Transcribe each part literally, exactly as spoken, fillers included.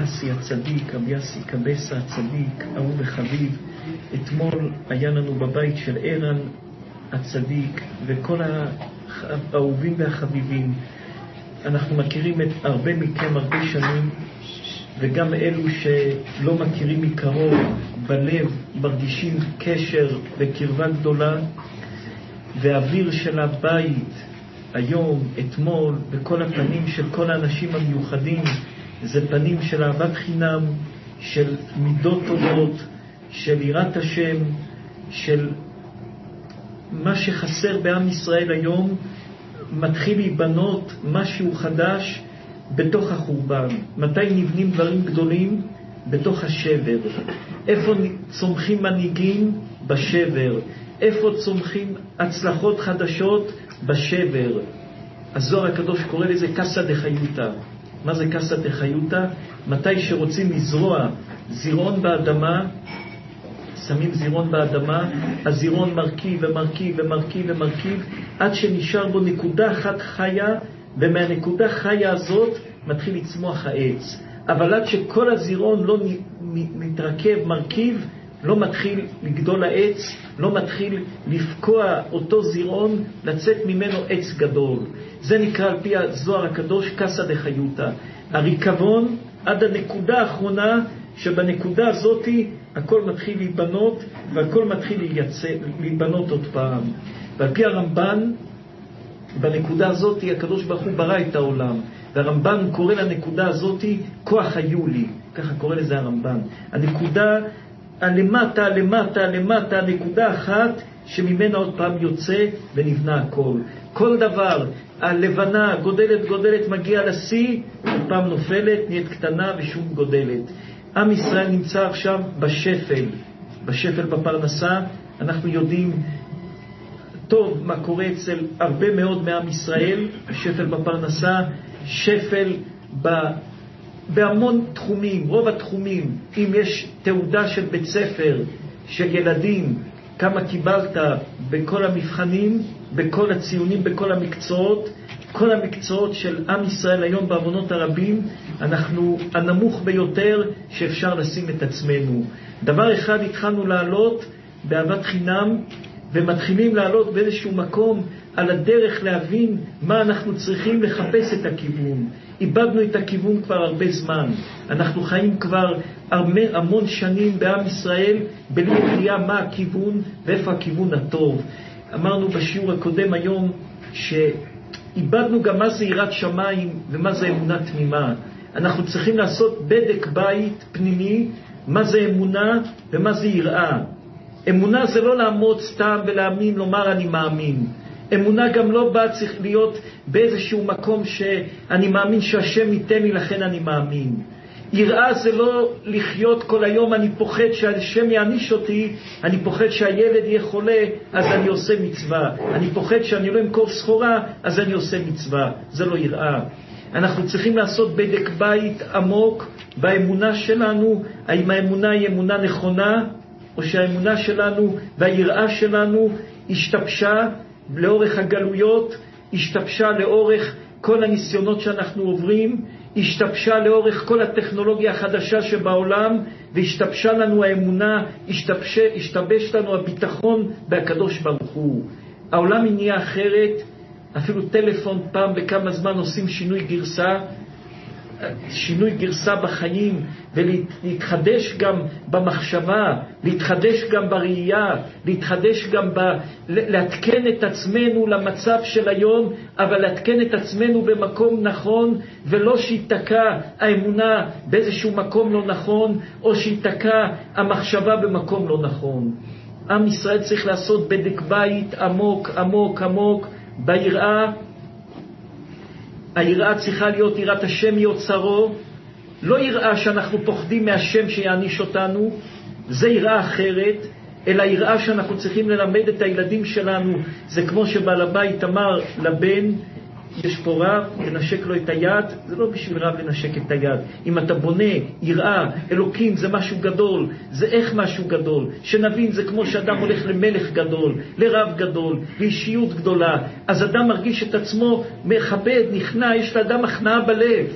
יאסי הצדיק, רבי יאסי קבסה הצדיק, אהוב וחביב. אתמול היה לנו בבית של ערן הצדיק וכל האהובים והחביבים. אנחנו מכירים את הרבה מכם הרבה שנים, וגם אלו שלא מכירים מקרוב, בלב מרגישים קשר וקרבה גדולה. והאוויר של הבית היום, אתמול, בכל הפנים של כל האנשים המיוחדים, זה פנים של אהבת חינם, של מידות טובות, של יראת השם, של מה שחסר בעם ישראל היום. מתחיל להיבנות משהו חדש בתוך החורבן. מתי נבנים דברים גדולים? בתוך השבר. איפה צומחים מנהיגים? בשבר. איפה צומחים הצלחות חדשות? בשבר. הזוהר הקדוש קורא לזה קסא דחיותא. מה זה קסא דחיותא? מתי שרוצים לזרוע זירעון באדמה, שמים זירעון באדמה, הזירעון מרכיב ומרכיב ומרכיב ומרכיב, עד שנשאר בו נקודה אחת חיה, ומהנקודה חיה הזאת מתחיל לצמוח העץ. אבל עד שכל הזירעון לא מתרכב, מרכיב, לא מתחיל לגדול העץ, לא מתחיל לפקוע אותו זירעון, לצאת ממנו עץ גדול. זה נקרא על פי הזוהר הקדוש קסא דחיותא. הריקבון עד הנקודה האחרונה, שבנקודה הזאת הכל מתחיל להיבנות, והכל מתחיל לייצא, להיבנות עוד פעם. ועל פי הרמב"ן, בנקודה הזאת הקדוש ברוך הוא ברא את העולם, והרמב"ן קורא לנקודה הזאת כוח היולי, ככה קורא לזה הרמב"ן. הנקודה הלמטה, למטה, למטה, נקודה אחת שממנה עוד פעם יוצא ונבנה הכל. כל דבר, הלבנה גודלת גודלת, מגיעה לשיא, עוד פעם נופלת, נהיית קטנה ושוב גודלת. עם ישראל נמצא עכשיו בשפל, בשפל בפרנסה. אנחנו יודעים טוב מה קורה אצל הרבה מאוד מעם ישראל, שפל בפרנסה, שפל ב... בהמון תחומים, רוב התחומים. אם יש תעודה של בית ספר, של ילדים, כמה קיבלת בכל המבחנים, בכל הציונים, בכל המקצועות, כל המקצועות של עם ישראל היום בעוונות הרבים, אנחנו הנמוך ביותר שאפשר לשים את עצמנו. דבר אחד התחלנו לעלות באהבת חינם, ומתחילים לעלות באיזשהו מקום על הדרך להבין מה אנחנו צריכים, לחפש את הכיוון. איבדנו את הכיוון כבר הרבה זמן. אנחנו חיים כבר הרבה, המון שנים בעם ישראל בלי ידיעה מה הכיוון ואיפה הכיוון הטוב. אמרנו בשיעור הקודם היום שאיבדנו גם מה זה יראת שמיים ומה זה אמונה תמימה. אנחנו צריכים לעשות בדק בית פנימי, מה זה אמונה ומה זה יראה. אמונה זה לא לעמוד סתם ולהאמין, לומר אני מאמין. אמונה גם לא באה צריך להיות באיזשהו מקום שאני מאמין שהשם ייתן לי, לכן אני מאמין. יראה זה לא לחיות כל היום אני פוחד שהשם יעניש אותי, אני פוחד שהילד יהיה חולה אז אני עושה מצווה, אני פוחד שאני לא אמכור סחורה אז אני עושה מצווה. זה לא יראה. אנחנו צריכים לעשות בדק בית עמוק באמונה שלנו, האם האמונה היא אמונה נכונה, או שהאמונה שלנו והיראה שלנו השתבשה לאורך הגלויות, השתבשה לאורך כל הניסיונות שאנחנו עוברים, השתבשה לאורך כל הטכנולוגיה החדשה שבעולם, והשתבשה לנו האמונה, השתבש, השתבש לנו הביטחון בהקדוש ברוך הוא. העולם נהיה אחרת, אפילו טלפון פעם בכמה זמן עושים שינוי גרסה, שינוי גרסה בחיים, ולהתחדש גם במחשבה, להתחדש גם בראייה, להתחדש גם ב... להתקן את עצמנו למצב של היום, אבל להתקן את עצמנו במקום נכון, ולא שיתקע האמונה באיזשהו מקום לא נכון, או שיתקע המחשבה במקום לא נכון. עם ישראל צריך לעשות בדק בית עמוק עמוק עמוק ביראה. היראה צריכה להיות יראת השם מיוצרו, לא יראה שאנחנו פוחדים מהשם שיעניש אותנו, זה יראה אחרת, אלא יראה שאנחנו צריכים ללמד את הילדים שלנו. זה כמו שבעל הבית אמר לבן, יש פה רב, לנשק לו את היד. זה לא בשביל רב לנשק את היד. אם אתה בונה יראה, אלוקים זה משהו גדול, זה איך משהו גדול, שנבין זה כמו שאדם הולך למלך גדול, לרב גדול, לאישיות גדולה, אז אדם מרגיש את עצמו מכבד, נכנע, יש לאדם הכנעה בלב.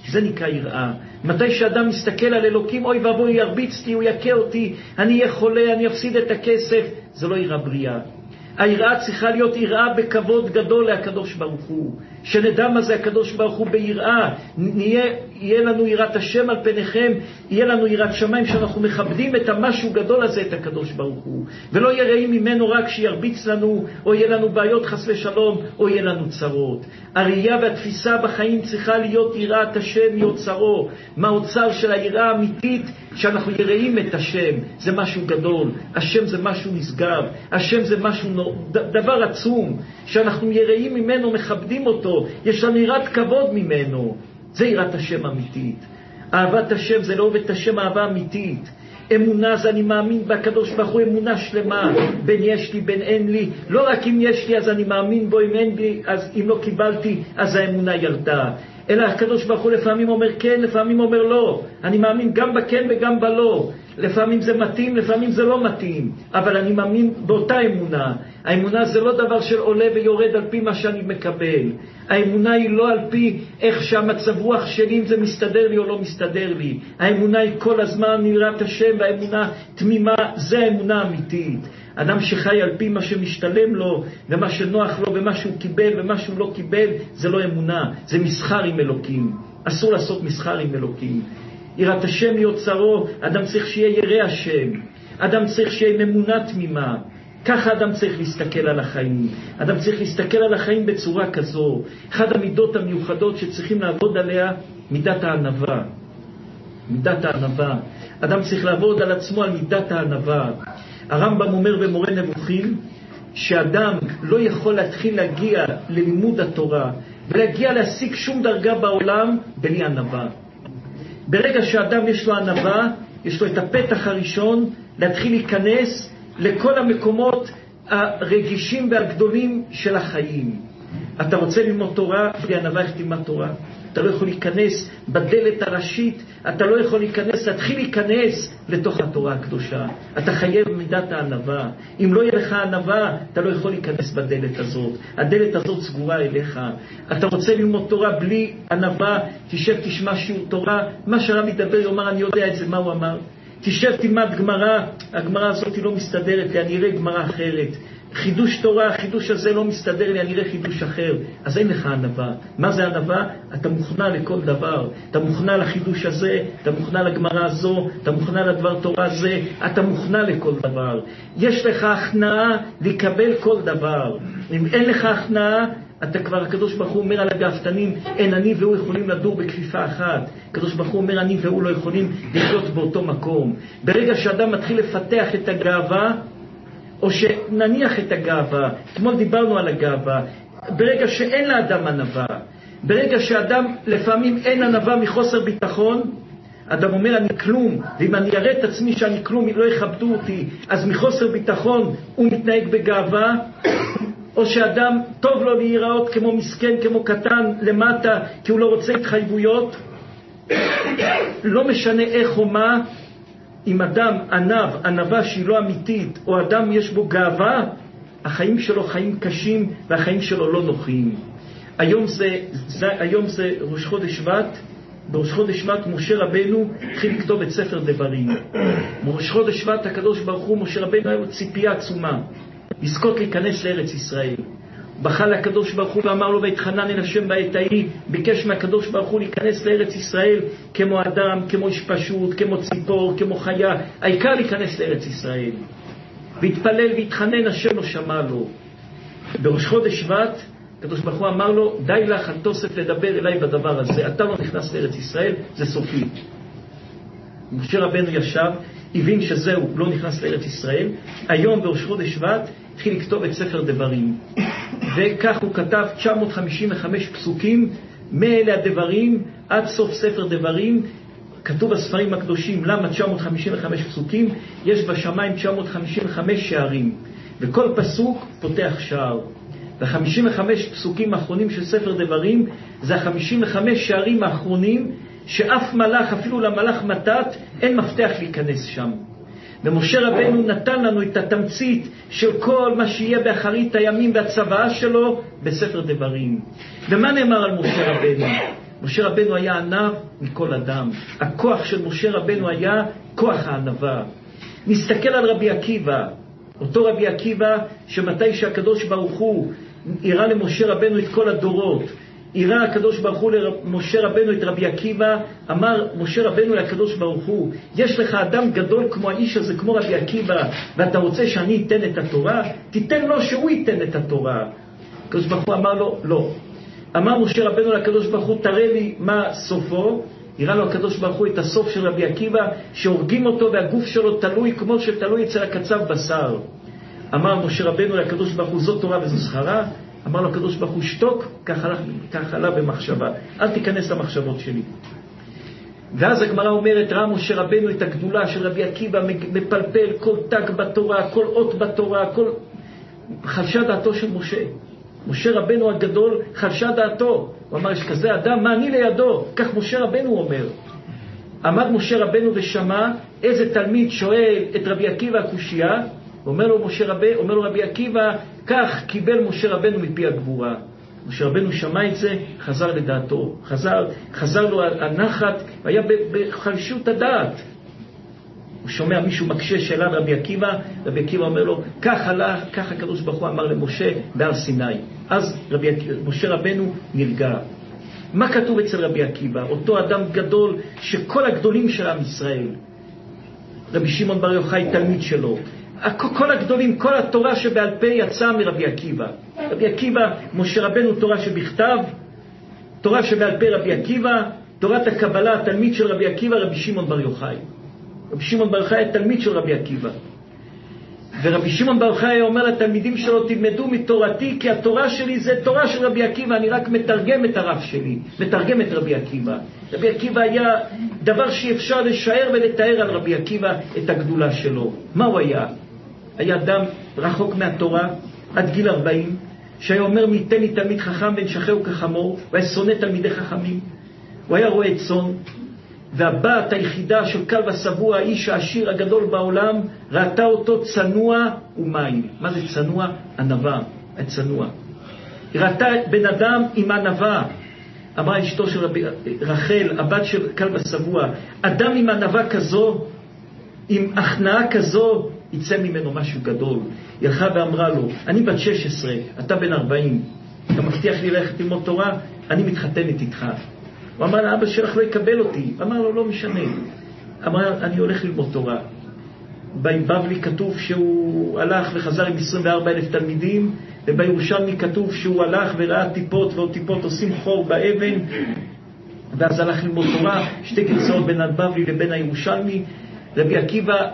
זה נקרא יראה. מתי שאדם מסתכל על אלוקים, אוי ואבוי, ירביצתי, הוא יקה אותי, אני אהיה חולה, אני אפסיד את הכסף, זה לא יראה בריאה. היראה צריכה להיות יראה בכבוד גדול לקדוש ברוך הוא. שנדע מה זה הקדוש ברוך הוא ביראה. נהיה, יהיה לנו יראת השם על פניכם, יהיה לנו יראת שמיים שאנחנו מכבדים את המשהו גדול הזה, את הקדוש ברוך הוא. ולא יראים ממנו רק שירביץ לנו, או יהיה לנו בעיות חס ושלום, או יהיה לנו צרות. הראייה והתפיסה בחיים צריכה להיות יראת השם יוצרו. מה האוצר של היראה האמיתית? שאנחנו יראים את השם, זה משהו גדול. השם זה משהו נשגב. השם זה משהו נור... דבר עצום. שאנחנו יראים ממנו, מכבדים אותו. יש לנו יראת כבוד ממנו. זה יראת השם אמיתית. אהבת השם זה לא אוהב את השם אהבה אמיתית. אמונה זה אני מאמין בקדוש ברוך הוא, אמונה שלמה. בין יש לי בין אין לי. לא רק אם יש לי אז אני מאמין בו, אם אין לי אז אם לא קיבלתי אז האמונה ירדה. אלא הקדוש ברוך הוא לפעמים אומר כן, לפעמים אומר לא. אני מאמין גם בכן וגם בלא. לפעמים זה מתאים, לפעמים זה לא מתאים. אבל אני מאמין באותה אמונה. האמונה זה לא דבר של עולה ויורד על פי מה שאני מקבל. האמונה היא לא על פי איך שהמצב רוח שלי, אם זה מסתדר לי או לא מסתדר לי. האמונה היא כל הזמן יראת השם, והאמונה תמימה, זה האמונה האמיתית. אדם שחי על פי מה שמשתלם לו, ומה שנוח לו, ומה שהוא קיבל, ומה שהוא לא קיבל, זה לא אמונה, זה מסחר עם אלוקים. אסור לעשות מסחר עם אלוקים. יראת השם יוצרו, אדם צריך שיהיה ירא השם. אדם צריך שיהיה עם אמונה תמימה. ככה אדם צריך להסתכל על החיים. אדם צריך להסתכל על החיים בצורה כזו. אחד המידות המיוחדות שצריכים לעבוד עליה, מידת הענווה. מידת הענווה. אדם צריך לעבוד על עצמו על מידת הענווה. הרמב"ם אומר במורה נבוכים, שאדם לא יכול להתחיל להגיע ללימוד התורה, ולהגיע להשיג שום דרגה בעולם, בלי ענווה. ברגע שאדם יש לו ענווה, יש לו את הפתח הראשון, להתחיל להיכנס לכל המקומות הרגישים והגדולים של החיים. אתה רוצה ללמוד תורה, בלי ענווה איך תלמד תורה? אתה לא יכול להיכנס בדלת הראשית, אתה לא יכול להיכנס, להתחיל להיכנס לתוך התורה הקדושה. אתה חייב מידת הענווה. אם לא יהיה לך ענווה, אתה לא יכול להיכנס בדלת הזאת. הדלת הזאת סגורה אליך. אתה רוצה ללמוד תורה בלי ענווה, תשב תשמע שיעור תורה, מה שהרב ידבר יאמר אני יודע את זה, מה הוא אמר? תשב תלמד גמרא, הגמרא הזאת היא לא מסתדרת לי, אני אראה גמרא אחרת. חידוש תורה, החידוש הזה לא מסתדר לי, אני אראה חידוש אחר. אז אין לך ענווה. מה זה ענווה? אתה מוכנה לכל דבר. אתה מוכנה לחידוש הזה, אתה מוכנה לגמרא הזו, אתה מוכנה לדבר תורה הזה, אתה מוכנה לכל דבר. יש לך הכנעה לקבל כל דבר. אם אין לך הכנעה, אתה כבר, הקדוש ברוך הוא אומר על הגאוותנים, אין אני והוא יכולים לדור בכפיפה אחת. הקדוש ברוך הוא אומר אני והוא לא יכולים לחיות באותו מקום. ברגע שאדם מתחיל לפתח את הגאווה, או שנניח את הגאווה, אתמול דיברנו על הגאווה, ברגע שאין לאדם ענווה, ברגע שאדם לפעמים אין ענווה מחוסר ביטחון, אדם אומר אני כלום, ואם אני אראה את עצמי שאני כלום, אם לא יכבדו אותי, אז מחוסר ביטחון הוא מתנהג בגאווה, או שאדם טוב לו להיראות כמו מסכן, כמו קטן למטה, כי הוא לא רוצה התחייבויות, לא משנה איך או מה, אם אדם ענב, ענבה שהיא לא אמיתית, או אדם יש בו גאווה, החיים שלו חיים קשים, והחיים שלו לא נוחים. היום זה, זה, היום זה ראש חודש שבט, בראש חודש שבט משה רבנו התחיל לכתוב את ספר דברים. בראש חודש שבט הקדוש ברוך הוא, משה רבנו היה לו ציפייה עצומה, לזכות להיכנס לארץ ישראל. בכה לקדוש ברוך הוא ואמר לו והתחנן אל השם בעת ההיא, ביקש מהקדוש ברוך הוא להיכנס לארץ ישראל כמו אדם, כמו איש פשוט, כמו ציפור, כמו חיה, העיקר להיכנס לארץ ישראל. והתפלל והתחנן, השם לא שמע לו. בראש חודש שבט הקדוש ברוך הוא אמר לו, די לך אל תוסף לדבר אליי בדבר הזה, אתה לא נכנס לארץ ישראל, זה סופי. משה רבנו ישב, הבין שזהו, לא נכנס לארץ ישראל. היום בראש חודש שבט התחיל לכתוב את ספר דברים, וכך הוא כתב תשע מאות חמישים וחמש פסוקים מאלה הדברים עד סוף ספר דברים. כתוב בספרים הקדושים למה תשע מאות חמישים וחמש פסוקים, יש בשמיים תשע מאות חמישים וחמש שערים, וכל פסוק פותח שער. ו-חמישים וחמש פסוקים האחרונים של ספר דברים זה ה-חמישים וחמש שערים האחרונים שאף מלאך, אפילו למלאך מתת, אין מפתח להיכנס שם. ומשה רבנו נתן לנו את התמצית של כל מה שיהיה באחרית הימים והצוואה שלו בספר דברים. ומה נאמר על משה רבנו? משה רבנו היה ענב מכל אדם. הכוח של משה רבנו היה כוח הענבה. נסתכל על רבי עקיבא, אותו רבי עקיבא שמתי שהקדוש ברוך הוא הראה למשה רבנו את כל הדורות, הראה הקדוש ברוך הוא למשה רבנו את רבי עקיבא, אמר משה רבנו לקדוש ברוך הוא, יש לך אדם גדול כמו האיש הזה, כמו רבי עקיבא, ואתה רוצה שאני אתן את התורה? תיתן לו שהוא ייתן את התורה. הקדוש ברוך הוא אמר לו, לא. אמר משה רבנו לקדוש ברוך הוא, תראה לי מה סופו. הראה לו הקדוש ברוך הוא את הסוף של רבי עקיבא, שהורגים אותו והגוף שלו תלוי כמו שתלוי אצל הקצב בשר. אמר משה רבנו לקדוש ברוך הוא, זאת תורה וזו שכרה. אמר לו הקדוש ברוך הוא, שתוק, כך עלה במחשבה, אל תיכנס למחשבות שלי. ואז הגמרא אומרת, ראה משה רבנו את הגדולה של רבי עקיבא, מפלפל כל תג בתורה, כל אות בתורה, כל... חלשה דעתו של משה. משה רבנו הגדול חלשה דעתו. הוא אמר, יש כזה אדם, מה אני לידו? כך משה רבנו אומר. עמד משה רבנו ושמע איזה תלמיד שואל את רבי עקיבא הקושייה, אומר לו, משה רבי, אומר לו רבי עקיבא, כך קיבל משה רבנו מפי הגבורה. משה רבנו שמע את זה, חזר לדעתו, חזר, חזר לו הנחת, והיה בחלשות הדעת. הוא שומע מישהו מקשה שאלה רבי עקיבא, רבי עקיבא אומר לו, כך עלה, כך הקדוש ברוך הוא אמר למשה בהר סיני. אז רבי, משה רבנו נרגע. מה כתוב אצל רבי עקיבא? אותו אדם גדול שכל הגדולים של עם ישראל, רבי שמעון בר יוחאי תלמיד שלו, כל הגדולים, כל התורה שבעל פה יצאה מרבי עקיבא. רבי עקיבא, משה רבנו תורה שבכתב, תורה שבעל פה רבי עקיבא, תורת הקבלה, התלמיד של רבי עקיבא, רבי שמעון בר יוחאי. רבי שמעון בר יוחאי היה תלמיד של רבי עקיבא. ורבי שמעון בר יוחאי אומר לתלמידים שלו, תלמדו מתורתי, כי התורה שלי זה תורה של רבי עקיבא, אני רק מתרגם את הרב שלי, מתרגם את רבי עקיבא. רבי עקיבא היה דבר שאפשר לשער ולתאר על רבי עקיבא את הגדולה שלו. מה הוא היה? היה אדם רחוק מהתורה עד גיל ארבעים, שהיה אומר, מיתן לי תלמיד חכם בן שכהו כחמור, הוא היה שונא תלמידי חכמים, הוא היה רואה צאן, והבת היחידה של כלב השבוע, האיש העשיר הגדול בעולם, ראתה אותו צנוע ומים. מה זה צנוע? ענווה, הצנוע. היא ראתה בן אדם עם ענווה. אמרה אשתו של רבי, רחל, הבת של כלב השבוע, אדם עם ענווה כזו, עם הכנעה כזו, יצא ממנו משהו גדול. היא הלכה ואמרה לו, אני בת שש עשרה, אתה בן ארבעים, אתה מבטיח לי ללכת ללמוד תורה? אני מתחתנת איתך. הוא אמר לה, אבא שלך לא יקבל אותי. אמר לו, לא משנה. אמר, אני הולך ללמוד תורה. בבבלי כתוב שהוא הלך וחזר עם עשרים וארבעה אלף תלמידים, ובירושלמי כתוב שהוא הלך וראה טיפות, ועוד טיפות עושים חור באבן, ואז הלך ללמוד תורה. שתי גרסאות בין הבבלי לבין הירושלמי. רבי עקיבא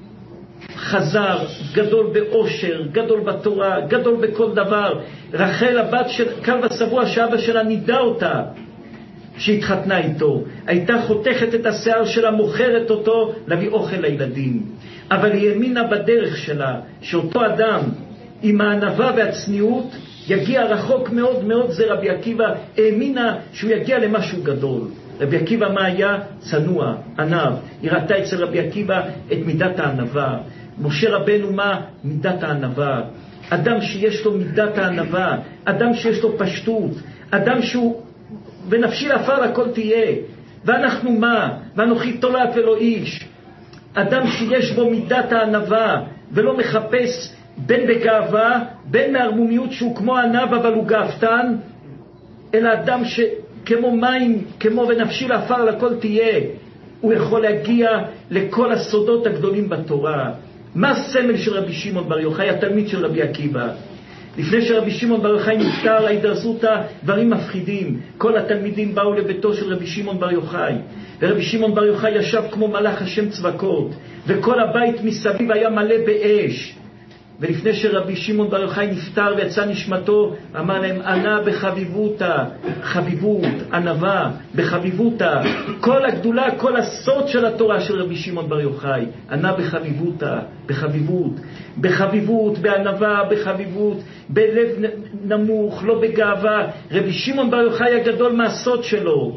חזר, גדול באושר, גדול בתורה, גדול בכל דבר. רחל, הבת של כלב השבוע, שאבא שלה נידע אותה שהתחתנה איתו, הייתה חותכת את השיער שלה, מוכרת אותו להביא אוכל לילדים. אבל היא האמינה בדרך שלה, שאותו אדם עם הענווה והצניעות יגיע רחוק מאוד מאוד. זה רבי עקיבא, האמינה שהוא יגיע למשהו גדול. רבי עקיבא מה היה? צנוע, ענב. היא ראתה אצל רבי עקיבא את מידת הענווה. משה רבנו מה? מידת הענווה. אדם שיש לו מידת הענווה, אדם שיש לו פשטות, אדם שהוא ונפשי לעפר הכל תהיה. ואנחנו מה? ואנוכי תולעת ולא איש. אדם שיש בו מידת הענווה ולא מחפש בין בגאווה בין מהרמומיות שהוא כמו ענב אבל הוא גאוותן, אלא אדם שכמו מים, כמו ונפשי לעפר הכל תהיה, הוא יכול להגיע לכל הסודות הגדולים בתורה. מה הסמל של רבי שמעון בר יוחאי, התלמיד של רבי עקיבא? לפני שרבי שמעון בר יוחאי נפטר, הידרסו אותה דברים מפחידים. כל התלמידים באו לביתו של רבי שמעון בר יוחאי, ורבי שמעון בר יוחאי ישב כמו מלאך השם צבקות, וכל הבית מסביב היה מלא באש. ולפני שרבי שמעון בר יוחאי נפטר ויצא נשמתו, אמר להם, ענה בחביבותה, חביבות, ענווה, בחביבותה. כל הגדולה, כל הסוד של התורה של רבי שמעון בר יוחאי, ענה בחביבותה, בחביבות, בחביבות, בענווה, בחביבות, בלב נמוך, לא בגאווה. רבי שמעון בר יוחאי הגדול מהסוד שלו,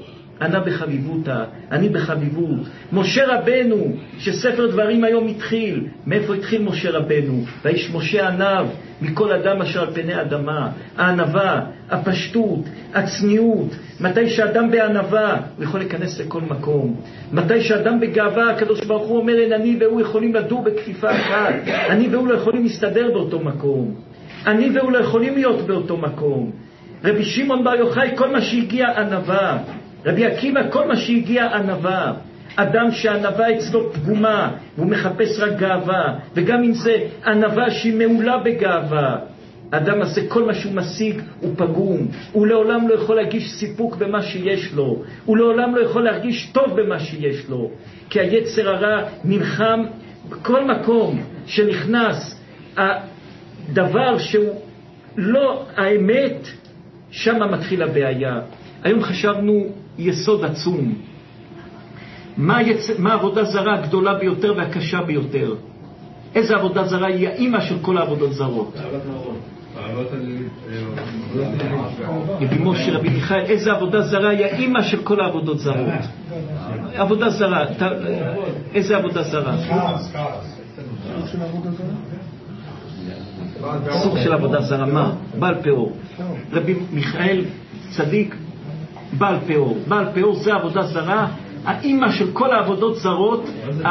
ענה בחביבותה, אני בחביבות. משה רבנו, שספר דברים היום התחיל, מאיפה התחיל משה רבנו? והאיש משה ענב מכל אדם אשר על פני אדמה. הענבה, הפשטות, הצניעות. מתי שאדם בענבה, הוא יכול להיכנס לכל מקום. מתי שאדם בגאווה, הקדוש ברוך הוא אומר, אין אני והוא יכולים לדור בכפיפה אחת. אני והוא לא יכולים להסתדר באותו מקום. אני והוא לא יכולים להיות באותו מקום. רבי שמעון בר יוחאי, כל מה שהגיע ענבה. רבי עקיבא, כל מה שהגיע ענבה. אדם שענבה אצלו פגומה, והוא מחפש רק גאווה, וגם אם זה ענבה שהיא מעולה בגאווה, אדם עושה כל מה שהוא משיג הוא פגום. הוא לעולם לא יכול להרגיש סיפוק במה שיש לו. הוא לעולם לא יכול להרגיש טוב במה שיש לו. כי היצר הרע נלחם בכל מקום שנכנס הדבר שהוא לא האמת, שם מתחיל הבעיה. היום חשבנו יסוד עצום. מה, יצ... מה העבודה זרה הגדולה ביותר והקשה ביותר? איזה עבודה זרה היא האמא של כל העבודות זרות? רבי משה, רבי מיכאל, איזה עבודה זרה היא האמא של כל העבודות זרות? עבודה זרה, איזה עבודה זרה? סוג של עבודה זרה, מה? בעל פאור. רבי מיכאל צדיק, בעל פאור. בעל פאור זה עבודה זרה, האמא של כל העבודות זרות.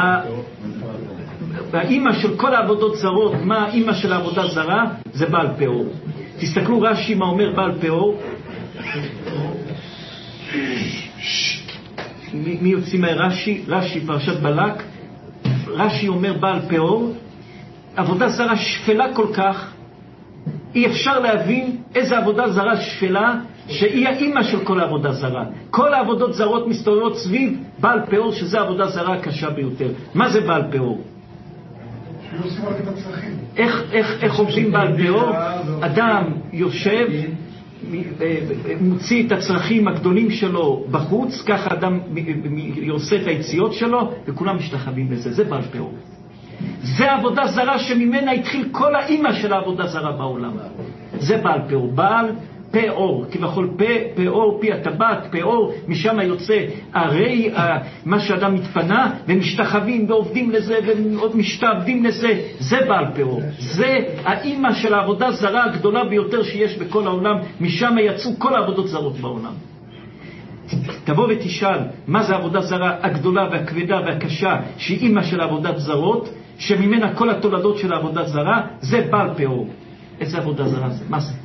האמא של כל העבודות זרות, מה האמא של העבודה זרה? זה בעל פאור. תסתכלו רש"י מה אומר בעל פאור. מי, מי יוצאים מהרש"י? רש"י פרשת בלק. רש"י אומר בעל פאור, עבודה זרה שפלה כל כך, אי אפשר להבין איזה עבודה זרה שפלה, שהיא האמא של כל העבודה זרה. כל העבודות זרות מסתובבות סביב בעל פאור, שזה העבודה זרה הקשה ביותר. מה זה בעל פאור? איך, איך, איך עובדים בעל פאור? אדם יושב, מוציא את הצרכים הגדולים שלו בחוץ, ככה אדם עושה את היציאות שלו, וכולם משתחווים לזה. זה בעל פאור. זה עבודה זרה שממנה התחיל כל האמא של העבודה זרה בעולם. זה בעל פאור. בעל פאור, כבכל פה, פאור, פי הטבעת, פאור, משם יוצא הרי מה שאדם מתפנה, ומשתחווים ועובדים לזה ועוד משתעבדים לזה. זה בעל פאור. זה האמא של העבודה זרה הגדולה ביותר שיש בכל העולם. משם יצאו כל העבודות זרות בעולם. תבוא ותשאל מה זה העבודה זרה הגדולה והכבדה והקשה שהיא אמא של העבודת זרות, שממנה כל התולדות של העבודה זרה. זה בעל פאור. איזה עבודה זרה זה? מה זה?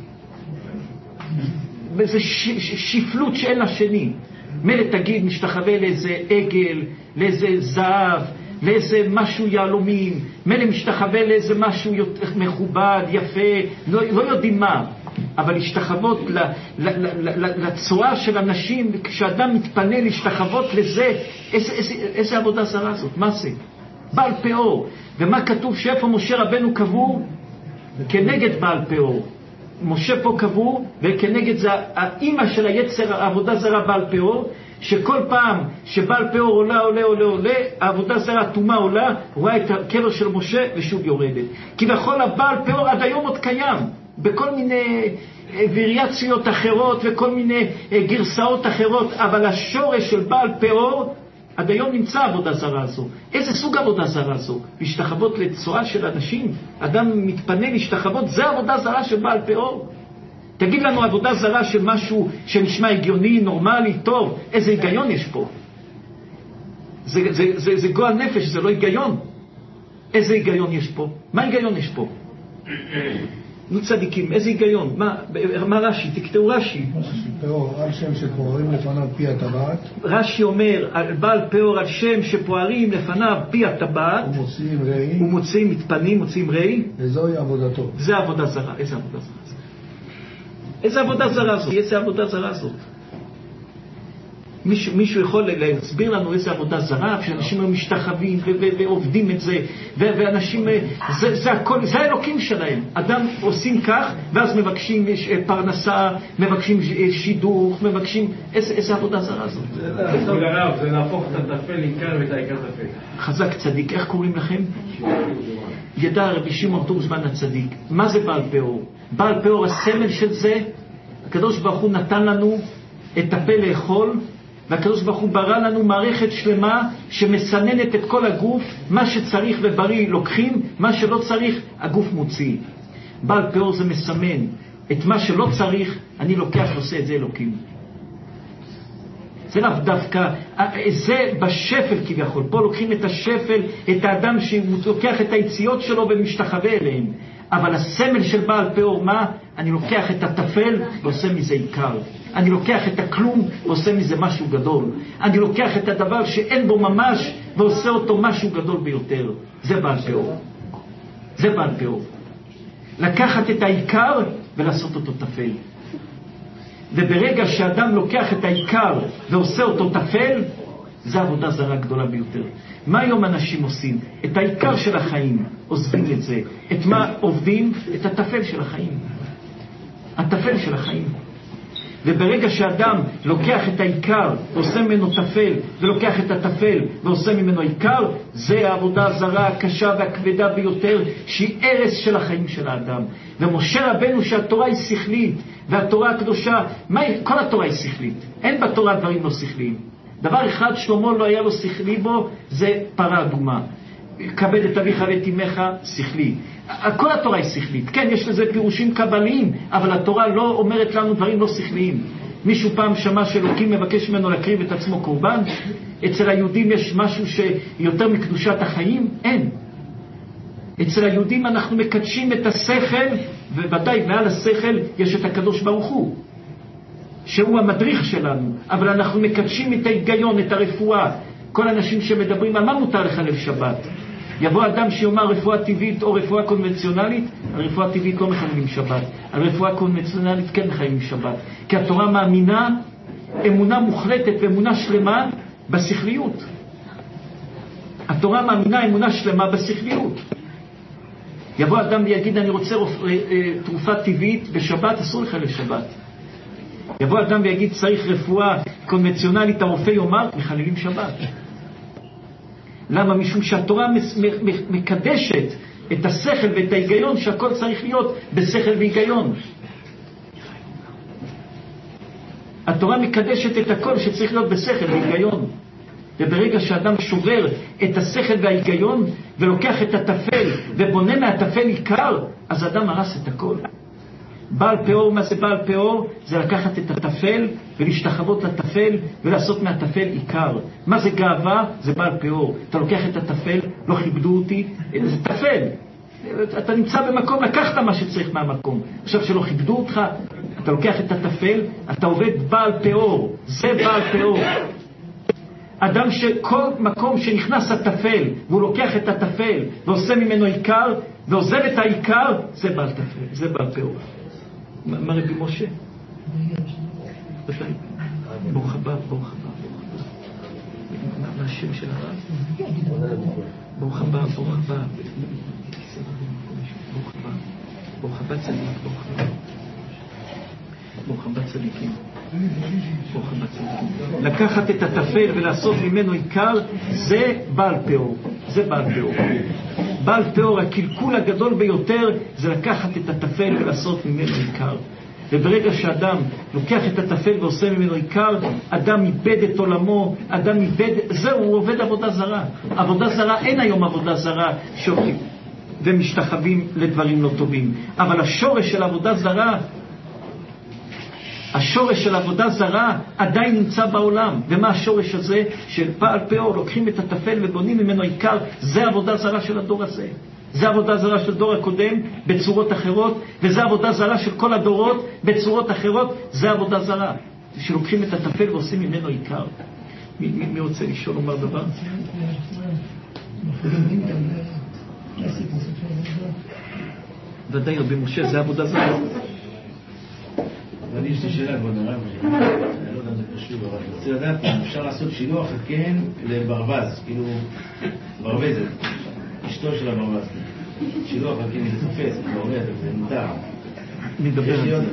וזה ש, ש, שפלות שאין לה שני. מלא תגיד משתחווה לאיזה עגל, לאיזה זהב, לאיזה משהו יעלומים, מלא משתחווה לאיזה משהו מכובד, יפה, לא, לא יודעים מה, אבל להשתחוות ל, ל, ל, ל, לצורה של אנשים, כשאדם מתפנה להשתחוות לזה, איזה, איזה, איזה עבודה זרה זאת? מה זה? בעל פאור. ומה כתוב? שאיפה משה רבנו קבור? כנגד בעל פאור. משה פה קבור, וכנגד זה האמא של היצר העבודה זרה בעל פאור, שכל פעם שבעל פאור עולה עולה עולה עולה, העבודה זרה תומה עולה, רואה את הקבר של משה ושוב יורדת. כי בכל הבעל פאור עד היום עוד קיים, בכל מיני וריאציות אחרות וכל מיני גרסאות אחרות, אבל השורש של בעל פאור עד היום נמצא עבודה זרה הזו. איזה סוג עבודה זרה הזו? להשתחוות לצורה של אנשים? אדם מתפנה להשתחוות, זה עבודה זרה של בעל פאור? תגיד לנו עבודה זרה של משהו שנשמע הגיוני, נורמלי, טוב. איזה היגיון יש פה? זה, זה, זה, זה גועל נפש, זה לא היגיון. איזה היגיון יש פה? מה היגיון יש פה? נו צדיקים, איזה היגיון? מה, מה רש"י? תקטעו רש"י. פאור, על שם שפוערים לפניו פי הטבעת. רש"י אומר, על בעל פאור, על שם שפוערים לפניו פי הטבעת. ומוציאים ראי. ומוציאים מתפנים, מוציאים ראי. וזוהי עבודתו. זה עבודה זרה. איזה עבודה זרה זאת? איזה עבודה זרה זאת? איזה עבודה זרה זאת? מישהו, מישהו יכול להסביר לנו איזה עבודה זרה, שאנשים משתחווים ועובדים את זה, ואנשים, זה, זה הכל, זה האלוקים שלהם. אדם עושים כך, ואז מבקשים פרנסה, מבקשים שידוך, מבקשים, איזה, איזה עבודה זרה זאת? זה להפוך את הטפל לעיקר ואת העיקר טפל. חזק צדיק, איך קוראים לכם? ידע רבי שמעון תורזמן הצדיק. מה זה בעל פאור? בעל פאור, הסמל של זה, הקדוש ברוך הוא נתן לנו את הפה לאכול, והקדוש ברוך הוא ברא לנו מערכת שלמה שמסננת את כל הגוף, מה שצריך ובריא לוקחים, מה שלא צריך הגוף מוציא. בעל פאור זה מסמן, את מה שלא צריך אני לוקח ועושה את זה אלוקים. זה לאו דווקא, זה בשפל כביכול, פה לוקחים את השפל, את האדם שלוקח את היציאות שלו ומשתחווה אליהם. אבל הסמל של בעל פאור מה? אני לוקח את התפל ועושה מזה עיקר. אני לוקח את הכלום ועושה מזה משהו גדול. אני לוקח את הדבר שאין בו ממש ועושה אותו משהו גדול ביותר. זה בעל פאור. זה בעל פאור. לקחת את העיקר ולעשות אותו תפל. וברגע שאדם לוקח את העיקר ועושה אותו תפל, זה עבודה זרה גדולה ביותר. מה היום אנשים עושים? את העיקר של החיים, עוזבים את זה. את מה עובדים? את התפל של החיים. התפל של החיים. וברגע שאדם לוקח את העיקר ועושה ממנו תפל, ולוקח את התפל ועושה ממנו עיקר, זה העבודה הזרה הקשה והכבדה ביותר, שהיא ערש של החיים של האדם. ומשה רבנו שהתורה היא שכלית, והתורה הקדושה, מה, כל התורה היא שכלית. אין בתורה דברים לא שכליים. דבר אחד שלמה לא היה לו שכלי בו, זה פרה אדומה. כבד את אביך ואת אמך, שכלי. כל התורה היא שכלית. כן, יש לזה פירושים קבליים, אבל התורה לא אומרת לנו דברים לא שכליים. מישהו פעם שמע שאלוקים מבקש ממנו להקריב את עצמו קורבן? אצל היהודים יש משהו שיותר מקדושת החיים? אין. אצל היהודים אנחנו מקדשים את השכל, ובוודאי מעל השכל יש את הקדוש ברוך הוא, שהוא המדריך שלנו, אבל אנחנו מקדשים את ההיגיון, את הרפואה. כל אנשים שמדברים על מה מותר לחלל שבת, יבוא אדם שיאמר רפואה טבעית או רפואה קונבנציונלית, על רפואה טבעית לא מחללים שבת, על רפואה קונבנציונלית כן מחללים שבת, כי התורה מאמינה אמונה מוחלטת ואמונה שלמה בשכליות. התורה מאמינה אמונה שלמה בשכליות. יבוא אדם ויגיד אני רוצה תרופה טבעית בשבת, אסור לחלל שבת. יבוא אדם ויגיד צריך רפואה קונבנציונלית, הרופא יאמר מחללים שבת. למה? משום שהתורה מקדשת את השכל ואת ההיגיון, שהכל צריך להיות בשכל והיגיון. התורה מקדשת את הכל שצריך להיות בשכל והיגיון. וברגע שאדם שובר את השכל וההיגיון ולוקח את התפל ובונה מהתפל עיקר, אז אדם הרס את הכל. בעל פאור, מה זה בעל פאור? זה לקחת את התפל ולהשתחוות לתפל ולעשות מהתפל עיקר. מה זה גאווה? זה בעל פאור. אתה לוקח את התפל, לא כיבדו אותי, זה תפל. אתה נמצא במקום, לקחת מה שצריך מהמקום. עכשיו שלא כיבדו אותך, אתה לוקח את התפל, אתה עובד בעל פאור. זה בעל פאור. אדם שכל מקום שנכנס התפל והוא לוקח את התפל ועושה ממנו עיקר ועוזב את העיקר, זה בעל תפל, זה בעל פאור. מה רבי משה? ברוך הבא, ברוך הבא, ברוך הבא. מה השם של הרב? ברוך הבא, ברוך הבא. ברוך הבא, ברוך הבא צדיק, ברוך הבא. ברוך הבא צדיקים. ברוך הבא צדיקים. לקחת את התפל ולעשות ממנו עיקר, זה בעל פאור. זה בעל פאור. בעל פאור, הקלקול הגדול ביותר, זה לקחת את התפל ולעשות ממנו עיקר. וברגע שאדם לוקח את התפל ועושה ממנו עיקר, אדם איבד את עולמו, אדם איבד, זהו, הוא עובד עבודה זרה. עבודה זרה, אין היום עבודה זרה שופים ומשתחווים לדברים לא טובים. אבל השורש של עבודה זרה, השורש של עבודה זרה עדיין נמצא בעולם. ומה השורש הזה? של בעל פאור, לוקחים את התפל ובונים ממנו עיקר. זה עבודה זרה של הדור הזה. זה עבודה זרה של דור הקודם בצורות אחרות, וזה עבודה זרה של כל הדורות בצורות אחרות. זה עבודה זרה שלוקחים את התפל ועושים ממנו עיקר. מי, מי, מי רוצה לשאול לומר דבר? ודאי רבי משה, זה עבודה זרה. אבל יש לי שאלה, כבוד הרב, אני לא יודע אם זה קשור, אבל אני רוצה לדעת אם אפשר לעשות שילוח הקן לברווז, כאילו ברווזת, אשתו של הברווז. שילוח הקן זה תופס, זה ברווזת, זה מותר. נדבר על זה.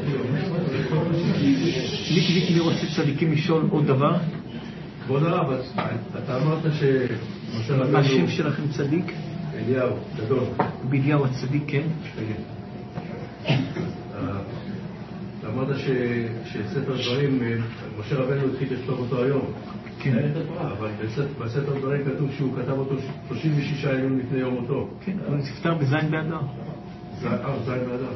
ליקי ליקי רוצה צדיקים לשאול עוד דבר? כבוד הרב, אתה אמרת ש... מה השם שלכם צדיק? אליהו, גדול. בליהו הצדיק, כן? אמרת אמרת שספר דברים, משה רבנו התחיל לכתוב אותו היום. כן. אבל בספר דברים כתוב שהוא כתב אותו שלושים ושישה ימים לפני יום מותו. כן, הוא נפטר בזין באדר. אה, זין באדר.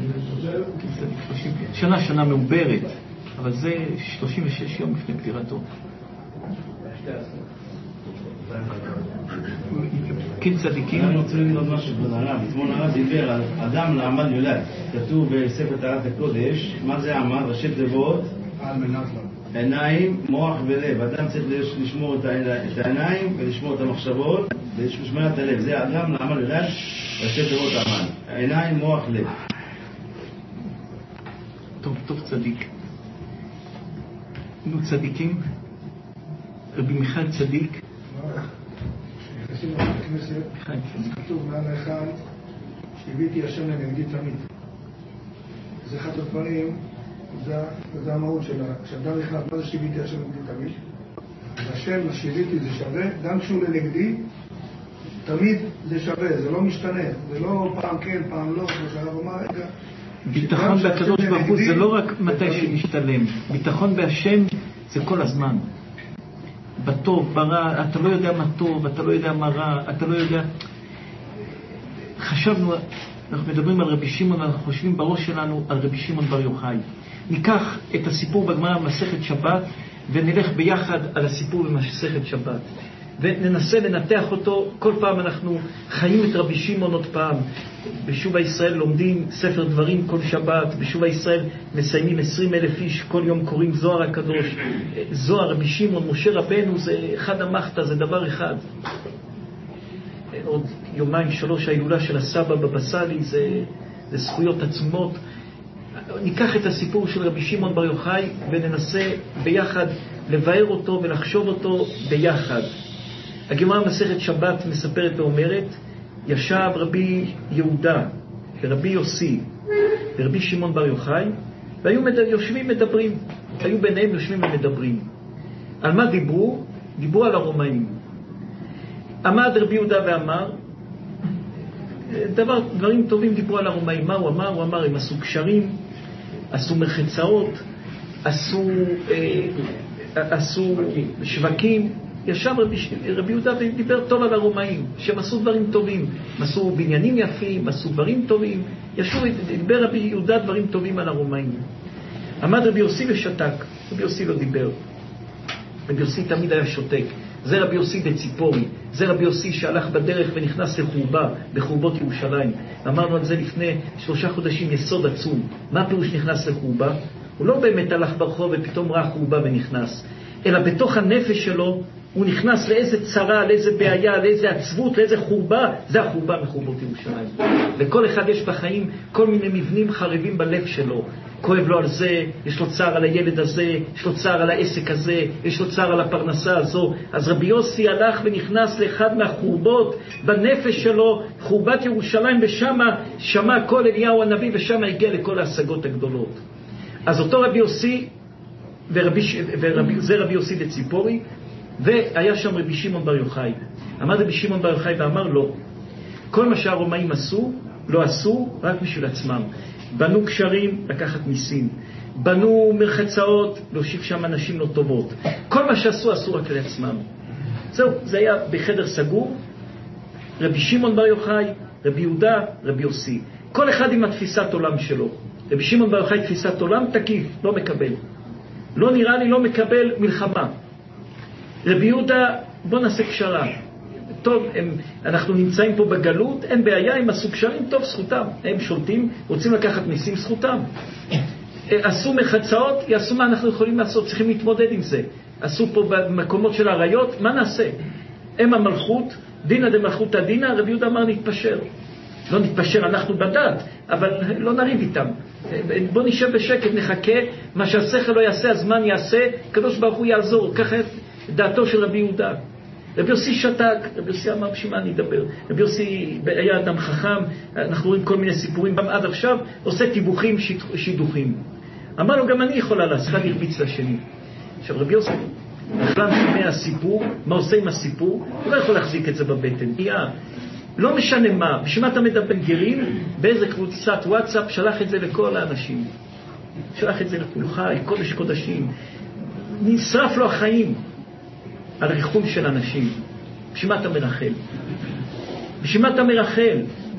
שנה שנה מעוברת, אבל זה שלושים ושש יום לפני פטירתו. כן, צדיקים. אני רוצה להגיד עוד משהו, בן הרב. אתמול הרב דיבר על אדם לעמל יולד. כתוב בספר תורת הקודש, מה זה עמל? ראשי תיבות. על מנת לה. עיניים, מוח ולב. אדם צריך לשמור את העיניים ולשמור את המחשבות ולשמור את הלב. זה אדם לעמל יולד, ראשי תיבות עמל. עיניים, מוח, לב. טוב, טוב צדיק. נו צדיקים, רבי מיכאל צדיק. נכנסים לכנסת, כתוב מעל האחד, שהביתי השם לנגדי תמיד. זה אחד הדברים, זה המהות שלה. כשאדם אחד, מה זה שהביתי השם לנגדי תמיד? השם, מה שהביתי זה שווה, גם כשהוא לנגדי, תמיד זה שווה, זה לא משתנה. זה לא פעם כן, פעם לא, כמו שהרב אמר, רגע. ביטחון בהקדוש ברוך הוא זה לא רק מתי שמשתלם. ביטחון בהשם זה כל הזמן. בטוב, ברע, אתה לא יודע מה טוב, אתה לא יודע מה רע, אתה לא יודע... חשבנו, אנחנו מדברים על רבי שמעון, אנחנו חושבים בראש שלנו על רבי שמעון בר יוחאי. ניקח את הסיפור בגמרא במסכת שבת, ונלך ביחד על הסיפור במסכת שבת. וננסה לנתח אותו. כל פעם אנחנו חיים את רבי שמעון עוד פעם. בשובה ישראל לומדים ספר דברים כל שבת. בשובה ישראל מסיימים עשרים אלף איש, כל יום קוראים זוהר הקדוש. זוהר, רבי שמעון, משה רבנו, זה אחד המחתה, זה דבר אחד. עוד יומיים שלוש ההילולה של הסבא בבא סאלי, זה, זה זכויות עצומות. ניקח את הסיפור של רבי שמעון בר יוחאי וננסה ביחד לבאר אותו ולחשוב אותו ביחד. הגמרא מסכת שבת מספרת ואומרת, ישב רבי יהודה ורבי יוסי ורבי שמעון בר יוחאי, והיו יושבים מדברים, היו ביניהם יושבים ומדברים. על מה דיברו? דיברו על הרומאים. עמד רבי יהודה ואמר, דבר, דברים טובים דיברו על הרומאים. מה הוא אמר? הוא אמר, הם עשו קשרים, עשו מרחצאות, עשו, אה, עשו שווקים. ישב רבי, רבי יהודה ודיבר טוב על הרומאים, שהם עשו דברים טובים, הם עשו בניינים יפים, עשו דברים טובים. ישב, דיבר רבי יהודה דברים טובים על הרומאים. עמד רבי יוסי ושתק, רבי יוסי לא דיבר. רבי יוסי תמיד היה שותק. זה רבי יוסי בציפורי, זה רבי יוסי שהלך בדרך ונכנס לחורבה, בחורבות ירושלים. אמרנו על זה לפני שלושה חודשים, יסוד עצום. מה פירוש נכנס לחורבה? הוא לא באמת הלך ברחוב ופתאום ראה חורבה ונכנס, אלא בתוך הנפש שלו הוא נכנס לאיזה צרה, לאיזה בעיה, לאיזה עצבות, לאיזה חורבה. זה החורבה מחורבות ירושלים. לכל אחד יש בחיים כל מיני מבנים חרבים בלב שלו. כואב לו על זה, יש לו צער על הילד הזה, יש לו צער על העסק הזה, יש לו צער על הפרנסה הזו. אז רבי יוסי הלך ונכנס לאחד מהחורבות בנפש שלו, חורבת ירושלים, ושמה שמע כל אליהו הנביא, ושמה הגיע לכל ההשגות הגדולות. אז אותו רבי יוסי, ורבי, ורבי, זה רבי יוסי בציפורי, והיה שם רבי שמעון בר יוחאי. עמד רבי שמעון בר יוחאי ואמר לו, כל מה שהרומאים עשו, לא עשו רק בשביל עצמם. בנו קשרים, לקחת מיסים. בנו מרחצאות, להושיב שם אנשים לא טובות. כל מה שעשו, עשו רק לעצמם. זהו, זה היה בחדר סגור. רבי שמעון בר יוחאי, רבי יהודה, רבי יוסי. כל אחד עם התפיסת עולם שלו. רבי שמעון בר יוחאי תפיסת עולם תקיף, לא מקבל. לא נראה לי, לא מקבל מלחמה. רבי יהודה, בוא נעשה קשרה. טוב, הם, אנחנו נמצאים פה בגלות, אין בעיה, הם עשו קשרים, טוב, זכותם. הם שולטים, רוצים לקחת מיסים, זכותם. עשו מחצאות, יעשו מה אנחנו יכולים לעשות, צריכים להתמודד עם זה. עשו פה במקומות של הריות, מה נעשה? הם המלכות, דינא דמלכותא דינא, רבי יהודה אמר נתפשר. לא נתפשר, אנחנו בדת, אבל לא נריב איתם. בוא נשב בשקט, נחכה, מה שהשכל לא יעשה, הזמן יעשה, הקדוש ברוך הוא יעזור. ככה דעתו של רבי יהודה. רבי יוסי שתק, רבי יוסי אמר בשביל מה אני אדבר. רבי יוסי היה אדם חכם, אנחנו רואים כל מיני סיפורים, גם עד עכשיו עושה טיבוכים, שידוכים. אמר לו, גם אני יכולה לעשות, הרביץ לשני. עכשיו רבי יוסי בכלל שומע הסיפור, מה עושה עם הסיפור? הוא לא יכול להחזיק את זה בבטן. לא משנה מה, בשביל מה אתה מדבר גרים, באיזה קבוצת וואטסאפ שלח את זה לכל האנשים. שלח את זה לפולחי, קודש קודשים. נשרף לו החיים על ריחום של אנשים. בשביל מה אתה מרחל? בשביל מה אתה מרחל?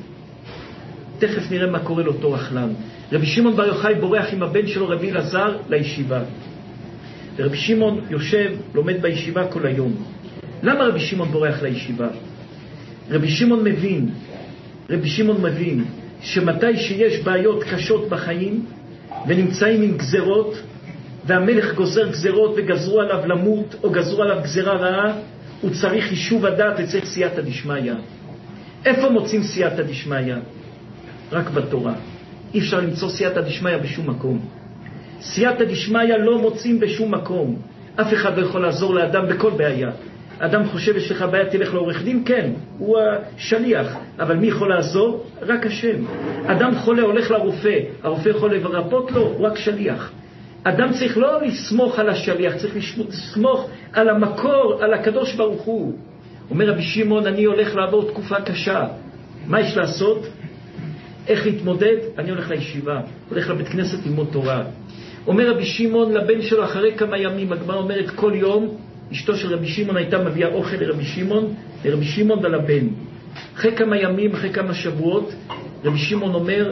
תכף נראה מה קורה לאותו רחלן. רבי שמעון בר יוחאי בורח עם הבן שלו רבי אלעזר לישיבה. ורבי שמעון יושב, לומד בישיבה כל היום. למה רבי שמעון בורח לישיבה? רבי שמעון מבין, רבי שמעון מבין שמתי שיש בעיות קשות בחיים ונמצאים עם גזרות, והמלך גוזר גזרות וגזרו עליו למות או גזרו עליו גזרה רעה, הוא צריך יישוב הדעת וצריך סייעתא דשמיא. איפה מוצאים סייעתא דשמיא? רק בתורה. אי אפשר למצוא סייעתא דשמיא בשום מקום. סייעתא דשמיא לא מוצאים בשום מקום. אף אחד לא יכול לעזור לאדם בכל בעיה. אדם חושב יש לך בעיה, תלך לעורך דין, כן, הוא השליח, אבל מי יכול לעזור? רק השם. אדם חולה הולך לרופא, הרופא יכול לרפות לו, הוא רק שליח. אדם צריך לא לסמוך על השליח, צריך לסמוך על המקור, על הקדוש ברוך הוא. אומר רבי שמעון, אני הולך לעבור תקופה קשה. מה יש לעשות? איך להתמודד? אני הולך לישיבה, הולך לבית כנסת ללמוד תורה. אומר רבי שמעון לבן שלו אחרי כמה ימים, הגמרא אומרת כל יום, אשתו של רבי שמעון הייתה מביאה אוכל לרבי שמעון, לרבי שמעון ולבן. אחרי כמה ימים, אחרי כמה שבועות, רבי שמעון אומר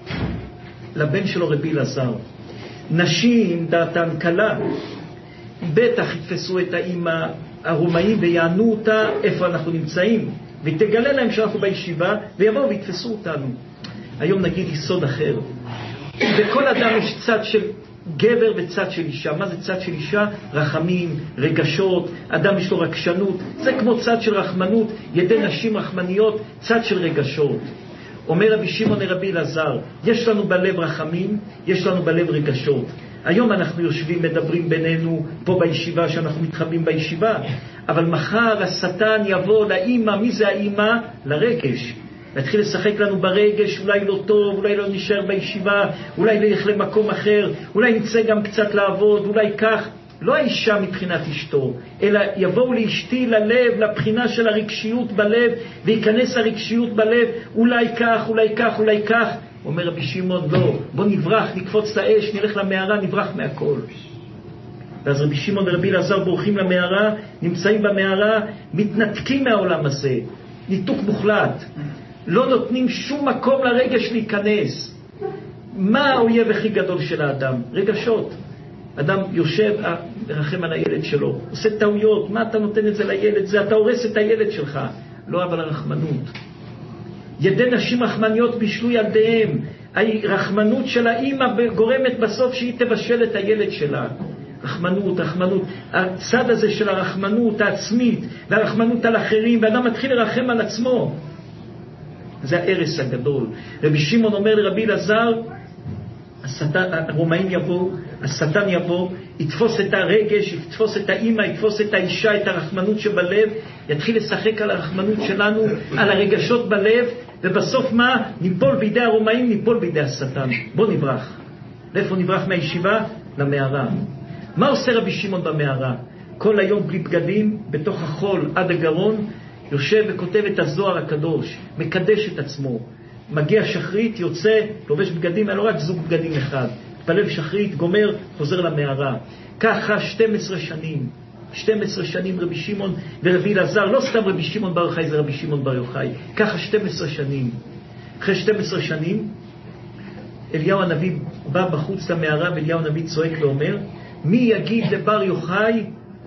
לבן שלו רבי אלעזר, נשים דעתן קלה, בטח יתפסו את האמא הרומאים ויענו אותה איפה אנחנו נמצאים, ותגלה להם שאנחנו בישיבה ויבואו ויתפסו אותנו. היום נגיד יסוד אחר, בכל אדם יש צד של גבר וצד של אישה. מה זה צד של אישה? רחמים, רגשות, אדם יש לו רגשנות, זה כמו צד של רחמנות, ידי נשים רחמניות, צד של רגשות. אומר רבי שמעון לרבי אלעזר, יש לנו בלב רחמים, יש לנו בלב רגשות. היום אנחנו יושבים, מדברים בינינו פה בישיבה, שאנחנו מתחבאים בישיבה, אבל מחר השטן יבוא לאמא, מי זה האמא? לרגש. להתחיל לשחק לנו ברגש, אולי לא טוב, אולי לא נשאר בישיבה, אולי נלך למקום אחר, אולי נצא גם קצת לעבוד, אולי כך. לא האישה מבחינת אשתו, אלא יבואו לאשתי ללב, לבחינה של הרגשיות בלב, וייכנס הרגשיות בלב, אולי כך, אולי כך, אולי כך. אומר רבי שמעון, לא, בוא נברח, נקפוץ לאש, נלך למערה, נברח מהכל. ואז רבי שמעון ורבי אלעזר בורחים למערה, נמצאים במערה, מתנתקים מהעולם הזה, ניתוק מוחלט. לא נותנים שום מקום לרגש להיכנס. מה האויב הכי גדול של האדם? רגשות. אדם יושב, מרחם על הילד שלו, עושה טעויות, מה אתה נותן את זה לילד? זה אתה הורס את הילד שלך. לא, אבל הרחמנות. ידי נשים רחמניות בישלו ילדיהם. הרחמנות של האמא גורמת בסוף שהיא תבשל את הילד שלה. רחמנות, רחמנות. הצד הזה של הרחמנות העצמית, והרחמנות על אחרים, ואדם מתחיל לרחם על עצמו. זה הערס הגדול. רבי שמעון אומר לרבי אלעזר, הרומאים יבואו, השטן יבוא, יתפוס את הרגש, יתפוס את האמא, יתפוס את האישה, את הרחמנות שבלב, יתחיל לשחק על הרחמנות שלנו, על הרגשות בלב, ובסוף מה? ניפול בידי הרומאים, ניפול בידי השטן. בוא נברח. לאיפה נברח מהישיבה? למערה. מה עושה רבי שמעון במערה? כל היום בלי בגדים, בתוך החול עד הגרון, יושב וכותב את הזוהר הקדוש, מקדש את עצמו. מגיע שחרית, יוצא, לובש בגדים, אין לו רק זוג בגדים אחד. פלב שחרית, גומר, חוזר למערה. ככה שתים עשרה שנים. שתים עשרה שנים רבי שמעון ורבי אלעזר, לא סתם רבי שמעון בר יוחאי, זה רבי שמעון בר יוחאי. ככה שתים עשרה שנים. אחרי שתים עשרה שנים, אליהו הנביא בא בחוץ למערה, ואליהו הנביא צועק ואומר, מי יגיד לבר יוחאי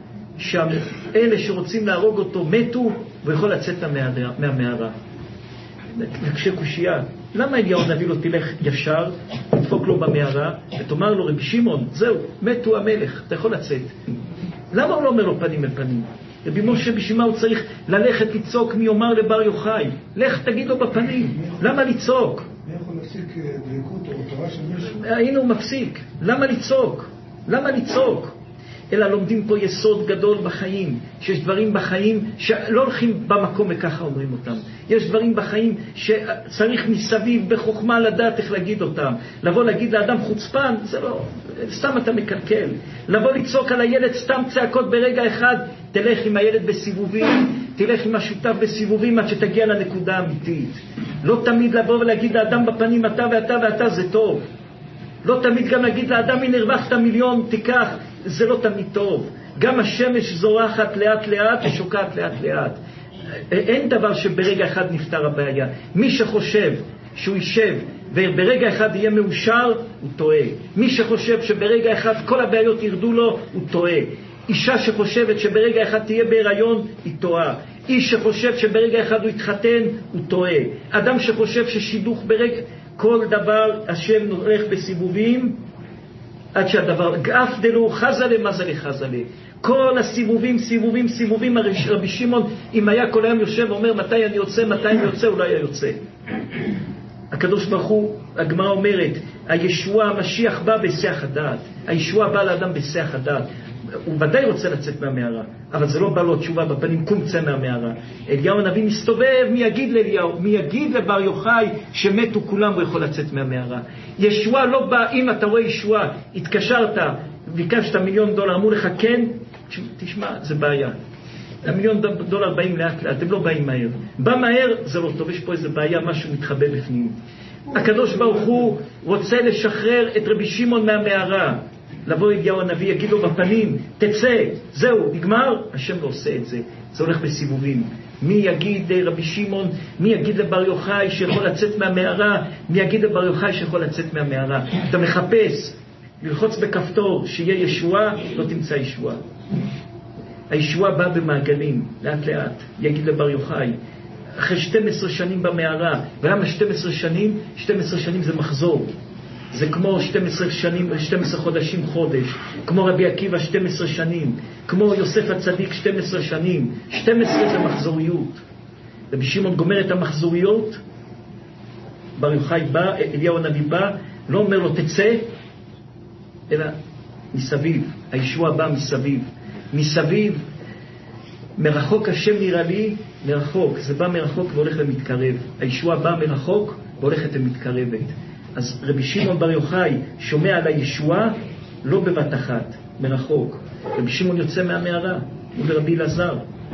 שאלה שרוצים להרוג אותו מתו, והוא יכול לצאת מהמערה. נקשה קושייה. למה אליהו הנביא לא תלך ישר, תדפוק לו במערה, ותאמר לו, רבי שמעון, זהו, מתו המלך, אתה יכול לצאת. למה הוא לא אומר לו פנים אל פנים? רבי משה, בשביל מה הוא צריך ללכת לצעוק מי אומר לבר יוחאי? לך תגיד לו בפנים. למה לצעוק? מי יכול להפסיק דבקות או תורה של מישהו? הנה הוא מפסיק. למה לצעוק? למה לצעוק? אלא לומדים פה יסוד גדול בחיים, שיש דברים בחיים שלא הולכים במקום וככה אומרים אותם. יש דברים בחיים שצריך מסביב בחוכמה לדעת איך להגיד אותם. לבוא להגיד לאדם חוצפן, זה לא, סתם אתה מקלקל. לבוא לצעוק על הילד סתם צעקות ברגע אחד, תלך עם הילד בסיבובים, תלך עם השותף בסיבובים עד שתגיע לנקודה האמיתית. לא תמיד לבוא ולהגיד לאדם בפנים אתה ואתה ואתה זה טוב. לא תמיד גם להגיד לאדם, הנה הרווחת מיליון, תיקח, זה לא תמיד טוב. גם השמש זורחת לאט לאט ושוקעת לאט לאט. אין דבר שברגע אחד נפתר הבעיה. מי שחושב שהוא יישב וברגע אחד יהיה מאושר, הוא טועה. מי שחושב שברגע אחד כל הבעיות ירדו לו, הוא טועה. אישה שחושבת שברגע אחד תהיה בהיריון, היא טועה. איש שחושב שברגע אחד הוא יתחתן, הוא טועה. אדם שחושב ששידוך ברגע, כל דבר השם נורך בסיבובים, עד שהדבר, גאף דלו חזלה מזלה חזלה. כל הסיבובים, סיבובים, סיבובים, רבי שמעון, אם היה כל היום יושב ואומר מתי אני יוצא, מתי אני יוצא, אולי היה יוצא. הקדוש ברוך הוא, הגמרא אומרת, הישוע המשיח בא בשיח הדעת. הישוע בא לאדם בשיח הדעת. הוא ודאי רוצה לצאת מהמערה, אבל זה לא בא לו תשובה בפנים, קום צא מהמערה. אליהו הנביא מסתובב, מי יגיד לאליהו, מי יגיד לבר יוחאי שמתו כולם, הוא יכול לצאת מהמערה. ישוע לא בא, אם אתה רואה ישוע, התקשרת, ביקשת מיליון דולר, אמרו לך כן, תשמע, זה בעיה. המיליון דולר באים לאט לאט, הם לא באים מהר. בא מהר, זה לא טוב, יש פה איזה בעיה, משהו מתחבא בפנים. הקדוש ברוך הוא רוצה לשחרר את רבי שמעון מהמערה. לבוא אליהו הנביא, יגיד לו בפנים, תצא, זהו, נגמר, השם לא עושה את זה. זה הולך בסיבובים. מי יגיד רבי שמעון, מי יגיד לבר יוחאי שיכול לצאת מהמערה, מי יגיד לבר יוחאי שיכול לצאת מהמערה. אתה מחפש, ללחוץ בכפתור שיהיה ישועה, לא תמצא ישועה. הישועה באה במעגלים, לאט לאט. יגיד לבר יוחאי, אחרי שתים עשרה שנים במערה, ולמה שתים עשרה שנים? שתים עשרה שנים זה מחזור. זה כמו שתים עשרה שנים, שתים עשרה חודשים חודש, כמו רבי עקיבא שתים עשרה שנים, כמו יוסף הצדיק שתים עשרה שנים. שתים עשרה זה מחזוריות. רבי שמעון גומר את המחזוריות, בר יוחאי בא, אליהו הנביא בא, לא אומר לו תצא, אלא מסביב. הישוע בא מסביב. מסביב, מרחוק השם נראה לי, מרחוק. זה בא מרחוק והולך ומתקרב. הישוע בא מרחוק והולכת ומתקרבת. אז רבי שמעון בר יוחאי שומע על הישועה לא בבת אחת, מרחוק. רבי שמעון יוצא מהמערה, הוא ורבי אלעזר.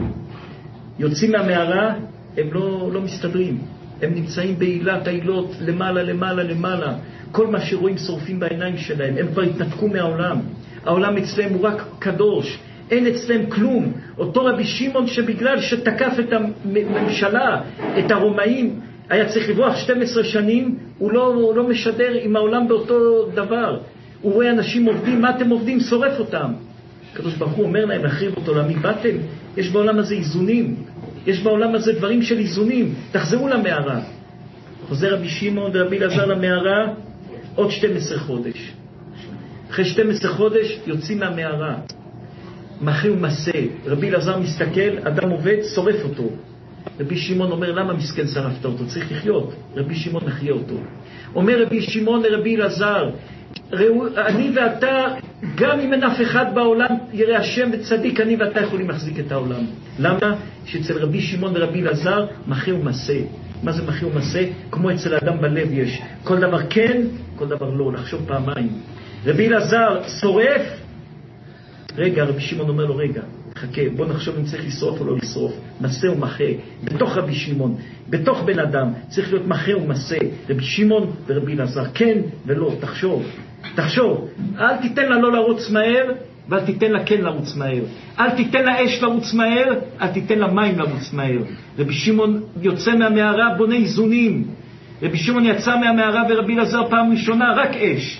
יוצאים מהמערה, הם לא, לא מסתדרים. הם נמצאים בעילת העילות, למעלה, למעלה, למעלה. כל מה שרואים שורפים בעיניים שלהם. הם כבר התנתקו מהעולם. העולם אצלם הוא רק קדוש. אין אצלם כלום. אותו רבי שמעון שבגלל שתקף את הממשלה, את הרומאים, היה צריך לברוח שתים עשרה שנים, הוא לא, הוא לא משדר עם העולם באותו דבר. הוא רואה אנשים עובדים, מה אתם עובדים? שורף אותם. הקדוש ברוך הוא אומר להם, להחריב אותו, למי באתם? יש בעולם הזה איזונים. יש בעולם הזה דברים של איזונים. תחזרו למערה. חוזר רבי שמעון ורבי אלעזר למערה, עוד שתים עשרה חודש. אחרי שתים עשרה חודש יוצאים מהמערה. מחי ומסה. רבי אלעזר מסתכל, אדם עובד, שורף אותו. רבי שמעון אומר, למה מסכן שרפת אותו? צריך לחיות. רבי שמעון מחיה אותו. אומר רבי שמעון לרבי אלעזר, אני ואתה, גם אם אין אף אחד בעולם יראה השם וצדיק, אני ואתה יכולים להחזיק את העולם. למה? שאצל רבי שמעון ורבי אלעזר מחי ומסה. מה זה מחי ומסה? כמו אצל האדם בלב יש. כל דבר כן, כל דבר לא. לחשוב פעמיים. רבי אלעזר שורף, רגע, רבי שמעון אומר לו, רגע, חכה, בוא נחשוב אם צריך לשרוף או לא לשרוף. מסה ומחה, בתוך רבי שמעון, בתוך בן אדם, צריך להיות מחה ומסה. רבי שמעון ורבי אלעזר, כן ולא, תחשוב, תחשוב. אל תיתן לה לא לרוץ מהר, ואל תיתן לה כן לרוץ מהר. אל תיתן לה אש לרוץ מהר, אל תיתן לה מים לרוץ מהר. רבי שמעון יוצא מהמערה, בונה איזונים. רבי שמעון יצא מהמערה ורבי אלעזר פעם ראשונה, רק אש.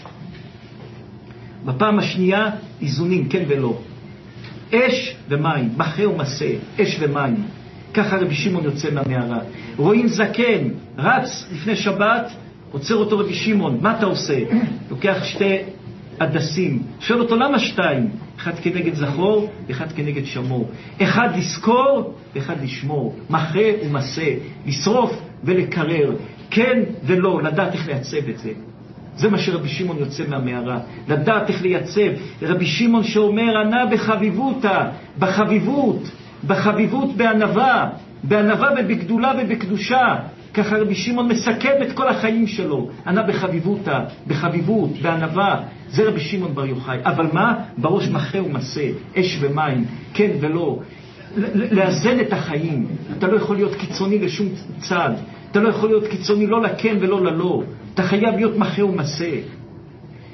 בפעם השנייה, איזונים, כן ולא. אש ומים, מחה ומסה, אש ומים. ככה רבי שמעון יוצא מהמערה. רואים זקן, רץ לפני שבת, עוצר אותו רבי שמעון, מה אתה עושה? לוקח שתי עדסים, שואל אותו למה שתיים? אחד כנגד זכור, אחד כנגד שמור. אחד לזכור, אחד לשמור. מחה ומסה, לשרוף ולקרר. כן ולא, לדעת איך לייצב את זה. זה מה שרבי שמעון יוצא מהמערה, לדעת איך לייצב. רבי שמעון שאומר, ענה בחביבותה, בחביבות, בחביבות בענווה, בענווה ובגדולה ובקדושה. ככה רבי שמעון מסכם את כל החיים שלו, ענה בחביבותה, בחביבות, בענווה. זה רבי שמעון בר יוחאי. אבל מה? בראש מחה ומסה, אש ומים, כן ולא. לאזן את החיים. אתה לא יכול להיות קיצוני לשום צד. אתה לא יכול להיות קיצוני לא לכן ולא ללא. אתה חייב להיות מחה ומסה.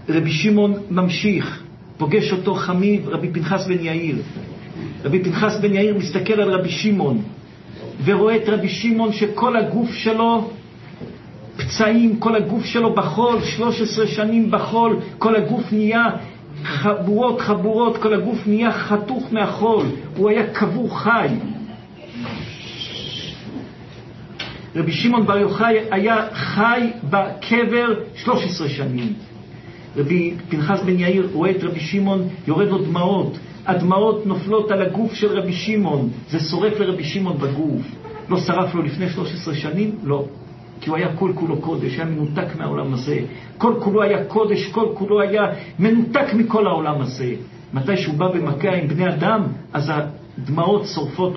רבי שמעון ממשיך, פוגש אותו חמיב רבי פנחס בן יאיר. רבי פנחס בן יאיר מסתכל על רבי שמעון ורואה את רבי שמעון שכל הגוף שלו פצעים, כל הגוף שלו בחול, שלוש עשרה שנים בחול, כל הגוף נהיה חבורות חבורות, כל הגוף נהיה חתוך מהחול, הוא היה קבור חי. רבי שמעון בר יוחאי היה חי בקבר שלוש עשרה שנים. רבי פנחס בן יאיר רואה את רבי שמעון, יורד לו דמעות, הדמעות נופלות על הגוף של רבי שמעון, זה שורף לרבי שמעון בגוף. לא שרף לו לפני שלוש עשרה שנים? לא, כי הוא היה כל כולו קודש, היה מנותק מהעולם הזה, כל כולו היה קודש, כל כולו היה מנותק מכל העולם הזה. מתי שהוא בא במכה עם בני אדם, אז הדמעות שורפות.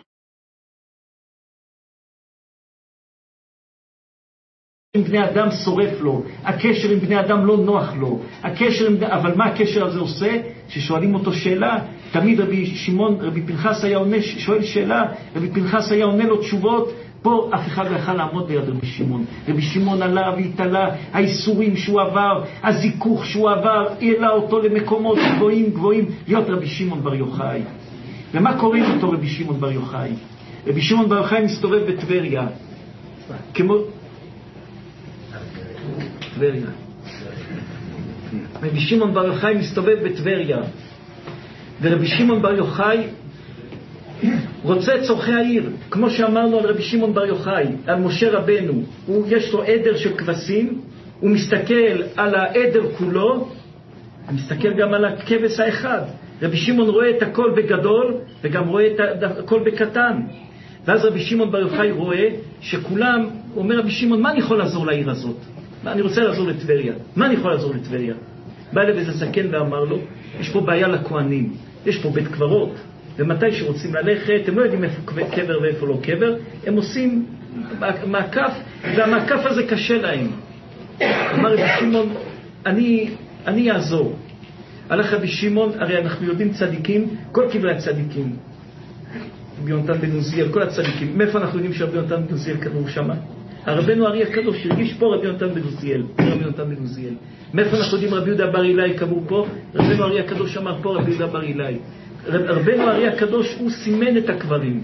עם בני אדם שורף לו, הקשר עם בני אדם לא נוח לו, הקשר עם... אבל מה הקשר הזה עושה? ששואלים אותו שאלה, תמיד רבי שמעון, רבי פנחס היה עונה, שואל שאלה, רבי פנחס היה עונה לו תשובות. פה אף אחד לא יכל לעמוד ליד רבי שמעון. רבי שמעון עלה והתעלה, האיסורים שהוא עבר, הזיכוך שהוא עבר, העלה אותו למקומות גבוהים גבוהים, להיות רבי שמעון בר יוחאי. ומה קוראים אותו רבי שמעון בר יוחאי? רבי שמעון בר יוחאי מסתובב בטבריה, כמו... טבריה. רבי שמעון בר יוחאי מסתובב בטבריה, ורבי שמעון בר יוחאי רוצה את צורכי העיר, כמו שאמרנו על רבי שמעון בר יוחאי, על משה רבנו. הוא יש לו עדר של כבשים, הוא מסתכל על העדר כולו, הוא מסתכל גם על הכבש האחד. רבי שמעון רואה את הכל בגדול וגם רואה את הכל בקטן. ואז רבי שמעון בר יוחאי רואה שכולם, הוא אומר רבי שמעון, מה אני יכול לעזור לעיר הזאת? מה אני רוצה לעזור לטבריה? מה אני יכול לעזור לטבריה? בא אליו איזה זקן ואמר לו, יש פה בעיה לכהנים, יש פה בית קברות, ומתי שרוצים ללכת, הם לא יודעים איפה קבר ואיפה לא קבר, הם עושים מעקף, והמעקף הזה קשה להם. אמר רבי שמעון, אני, אני אעזור. הלך רבי שמעון, הרי אנחנו יודעים צדיקים, כל קברי הצדיקים, רבי יונתן בן עוזיאל, כל הצדיקים, מאיפה אנחנו יודעים שרבי יונתן בן עוזיאל קבור שמה? הרבנו ארי הקדוש הרגיש פה רבי יונתן בן עוזיאל, רבי יונתן בן עוזיאל. מאיפה אנחנו יודעים רבי יהודה בר אילאי קבור פה? רבנו ארי הקדוש אמר פה רבי יהודה בר אילאי. רבנו ארי הקדוש הוא סימן את הקברים.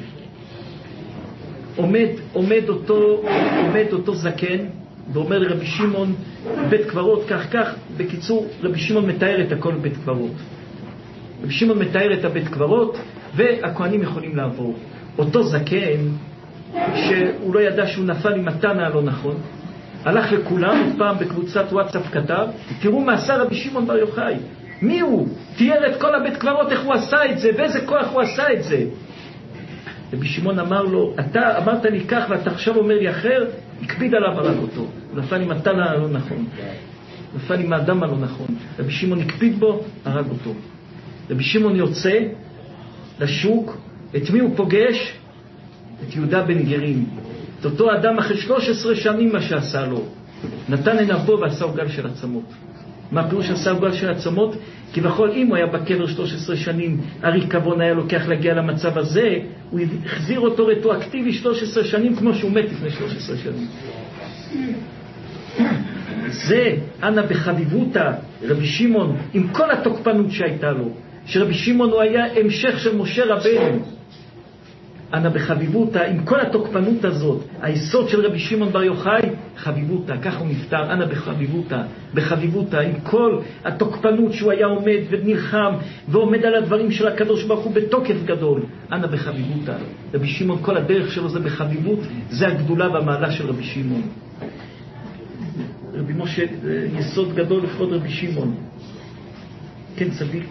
עומד, עומד אותו, עומד אותו זקן ואומר לרבי שמעון, בית קברות כך כך. בקיצור, רבי שמעון מתאר את הכל בית קברות. רבי שמעון מתאר את הבית קברות והכהנים יכולים לעבור. אותו זקן שהוא לא ידע שהוא נפל עם התנא הלא נכון, הלך לכולם, פעם בקבוצת וואטסאפ כתב, תראו מה עשה רבי שמעון בר יוחאי. מי הוא? תיאר את כל הבית קברות, איך הוא עשה את זה, באיזה כוח הוא עשה את זה. רבי שמעון אמר לו, אתה אמרת לי כך ואתה עכשיו אומר לי אחר, הקפיד עליו, הרג אותו. הוא נפל עם התנא הלא נכון, נפל עם האדם הלא נכון. רבי שמעון הקפיד בו, הרג אותו. רבי שמעון יוצא לשוק, את מי הוא פוגש? את יהודה בן גרים. את אותו אדם אחרי שלוש עשרה שנים מה שעשה לו. נתן עיניו בו ועשה עוגל של עצמות. מה פירוש עשה עוגל של עצמות? כי בכל אם הוא היה בקבר שלוש עשרה שנים, הריקבון היה לוקח להגיע למצב הזה, הוא החזיר אותו רטרואקטיבי שלוש עשרה שנים כמו שהוא מת לפני שלוש עשרה שנים. זה אנא בחביבותא רבי שמעון, עם כל התוקפנות שהייתה לו, שרבי שמעון הוא היה המשך של משה רבנו. אנא בחביבותא, עם כל התוקפנות הזאת, היסוד של רבי שמעון בר יוחאי, חביבותא, כך הוא נפטר, אנא בחביבותא, בחביבותא, עם כל התוקפנות שהוא היה עומד ונלחם, ועומד על הדברים של הקדוש ברוך הוא בתוקף גדול, אנא בחביבותא. רבי שמעון, כל הדרך שלו זה בחביבות, זה הגדולה והמעלה של רבי שמעון. רבי משה, יסוד גדול לכבוד רבי שמעון. כן, צדיק.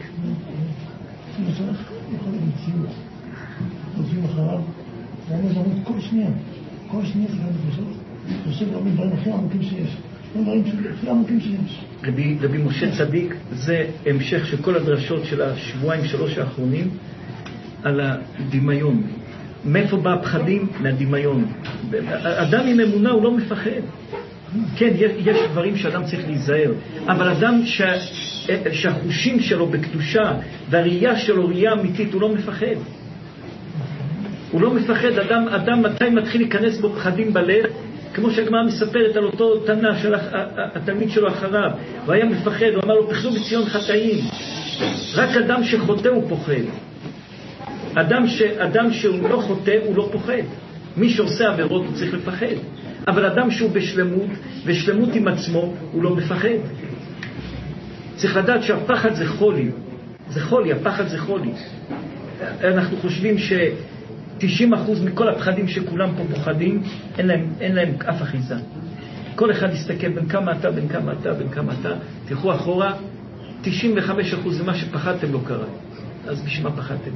עוזבים אחריו, ואני זורית כל שנייה, כל שנייה זה גם בסוף, עושה דברים דברים הכי עמוקים שיש, דברים הכי עמוקים שיש. רבי, רבי משה צדיק, זה המשך של כל הדרשות של השבועיים שלוש האחרונים על הדמיון. מאיפה בא הפחדים? מהדמיון. אדם עם אמונה הוא לא מפחד. כן, יש, יש דברים שאדם צריך להיזהר, אבל אדם שה, שהחושים שלו בקדושה והראייה שלו ראייה אמיתית, הוא לא מפחד. הוא לא מפחד. אדם, אדם מתי מתחיל להיכנס בו פחדים בלב? כמו שהגמרא מספרת על אותו תנא של התלמיד שלו אחריו, הוא היה מפחד, הוא אמר לו, פחדו בציון חטאים. רק אדם שחוטא הוא פוחד. אדם, ש... אדם שהוא לא חוטא הוא לא פוחד. מי שעושה עבירות הוא צריך לפחד. אבל אדם שהוא בשלמות, ושלמות עם עצמו, הוא לא מפחד. צריך לדעת שהפחד זה חולי. זה חולי, הפחד זה חולי. אנחנו חושבים ש-תשעים אחוז מכל הפחדים שכולם פה פוחדים, אין להם, אין להם אף אחיזה. כל אחד יסתכל בין כמה אתה, בין כמה אתה, בין כמה אתה. תלכו אחורה, תשעים וחמישה אחוז זה מה שפחדתם לא קרה. אז בשביל מה פחדתם?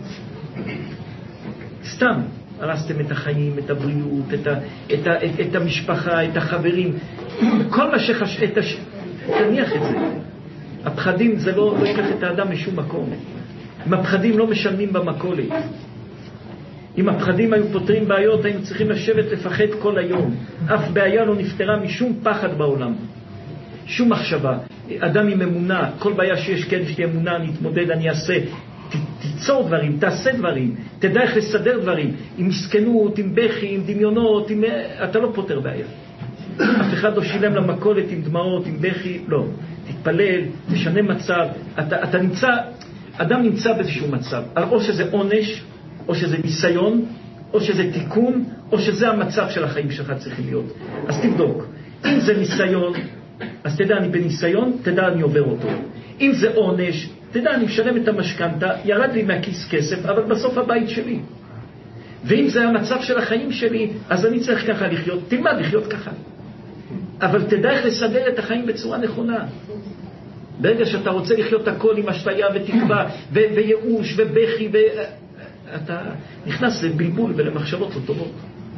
סתם. הרסתם את החיים, את הבריאות, את, ה, את, ה, את, את המשפחה, את החברים. כל מה שחש... את הש... תניח את זה. הפחדים זה לא, לא יקח את האדם משום מקום. אם הפחדים לא משלמים במכולת. אם הפחדים היו פותרים בעיות, היינו צריכים לשבת לפחד כל היום. אף בעיה לא נפתרה משום פחד בעולם. שום מחשבה. אדם עם אמונה, כל בעיה שיש כן, יש לי אמונה, אני אתמודד, אני אעשה. תיצור דברים, תעשה דברים, תדע איך לסדר דברים, עם מסכנות, עם בכי, עם דמיונות, עם... אתה לא פותר בעיה. אף אחד לא שילם למכולת עם דמעות, עם בכי, לא. תתפלל, תשנה מצב, אתה, אתה נמצא, אדם נמצא באיזשהו מצב, או שזה עונש, או שזה ניסיון, או שזה תיקון, או שזה המצב של החיים שלך צריכים להיות. אז תבדוק, אם זה ניסיון, אז תדע אני בניסיון, תדע אני עובר אותו. אם זה עונש, תדע, אני משלם את המשכנתה, ירד לי מהכיס כסף, אבל בסוף הבית שלי. ואם זה המצב של החיים שלי, אז אני צריך ככה לחיות. תלמד לחיות ככה. אבל תדע איך לסדר את החיים בצורה נכונה. ברגע שאתה רוצה לחיות הכל עם אשליה ותקווה, ו- וייאוש ובכי, ו- אתה נכנס לבלבול ולמחשבות לא טובות.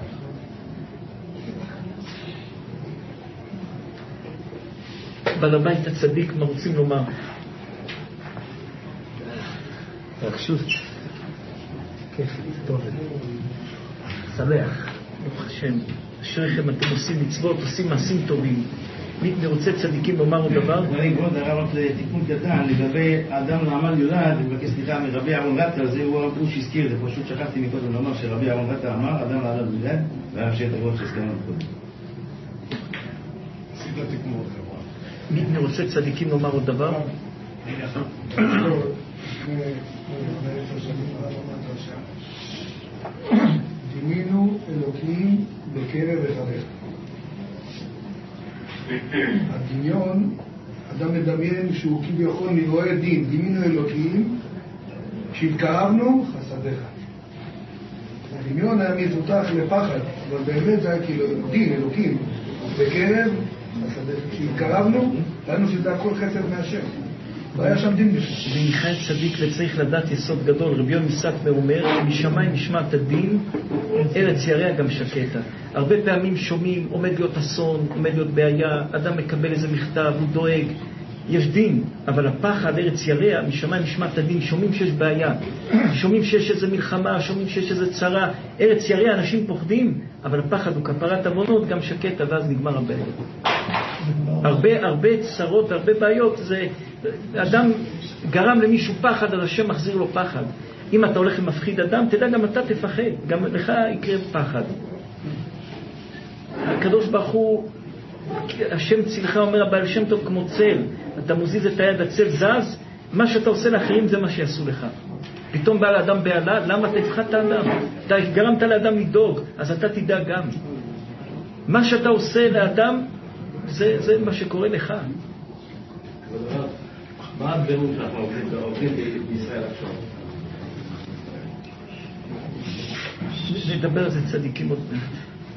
בעל הבית הצדיק, מה רוצים לומר? רגשות, כיף, טוב, שמח, ברוך השם, אשריכם אתם עושים מצוות, עושים מעשים טובים. מי רוצה צדיקים לומר עוד דבר? אני כבוד הרב לתיקון קטן, לגבי אדם נעמל יולד, מבקש סליחה מרבי אהרון רטה, זה הוא שהזכיר, זה פשוט שכחתי מקודם לומר שרבי אהרון רטה אמר, אדם נעמל יולד, והיה שאת אבות שהזכרנו קודם. מי רוצה צדיקים לומר עוד דבר? דימינו אלוקים בקרב וחריך. הדמיון, אדם מדמיין שהוא כביכול נראה דין, דימינו אלוקים, כשהתקרבנו חסדיך. הדמיון היה מתותח לפחד, אבל באמת זה היה כאילו דין, אלוקים, בקרב חסדיך. כשהתקרבנו, ראינו שזה הכל חסד מהשם. לא היה שם דין בשביל. ומיכאל צדיק וצריך לדעת יסוד גדול. רבי יון מספר אומר, משמיים נשמעת הדין, ארץ ירח גם שקטה. הרבה פעמים שומעים, עומד להיות אסון, עומד להיות בעיה, אדם מקבל איזה מכתב, הוא דואג, יש דין, אבל הפחד, ארץ ירח, משמיים נשמעת הדין, שומעים שיש בעיה, שומעים שיש איזה מלחמה, שומעים שיש איזה צרה, ארץ ירח, אנשים פוחדים, אבל הפחד הוא כפרת עוונות, גם שקטה, ואז נגמר הבעיה. הרבה, הרבה צרות, הרבה בעיות, זה, אדם גרם למישהו פחד, אז השם מחזיר לו פחד. אם אתה הולך למפחיד אדם, תדע גם אתה תפחד, גם לך יקרה פחד. הקדוש ברוך הוא, השם צילך, אומר הבעל שם טוב כמו צל, אתה מוזיז את היד, הצל זז, מה שאתה עושה לאחרים זה מה שיעשו לך. פתאום בא לאדם בעלה, למה אתה הפחדת האדם? אתה גרמת לאדם לדאוג, אז אתה תדע גם. מה שאתה עושה לאדם, זה, זה מה שקורה לך. מה הבירור שאנחנו עובדים בישראל עכשיו? נדבר על זה צדיקים עוד מעט.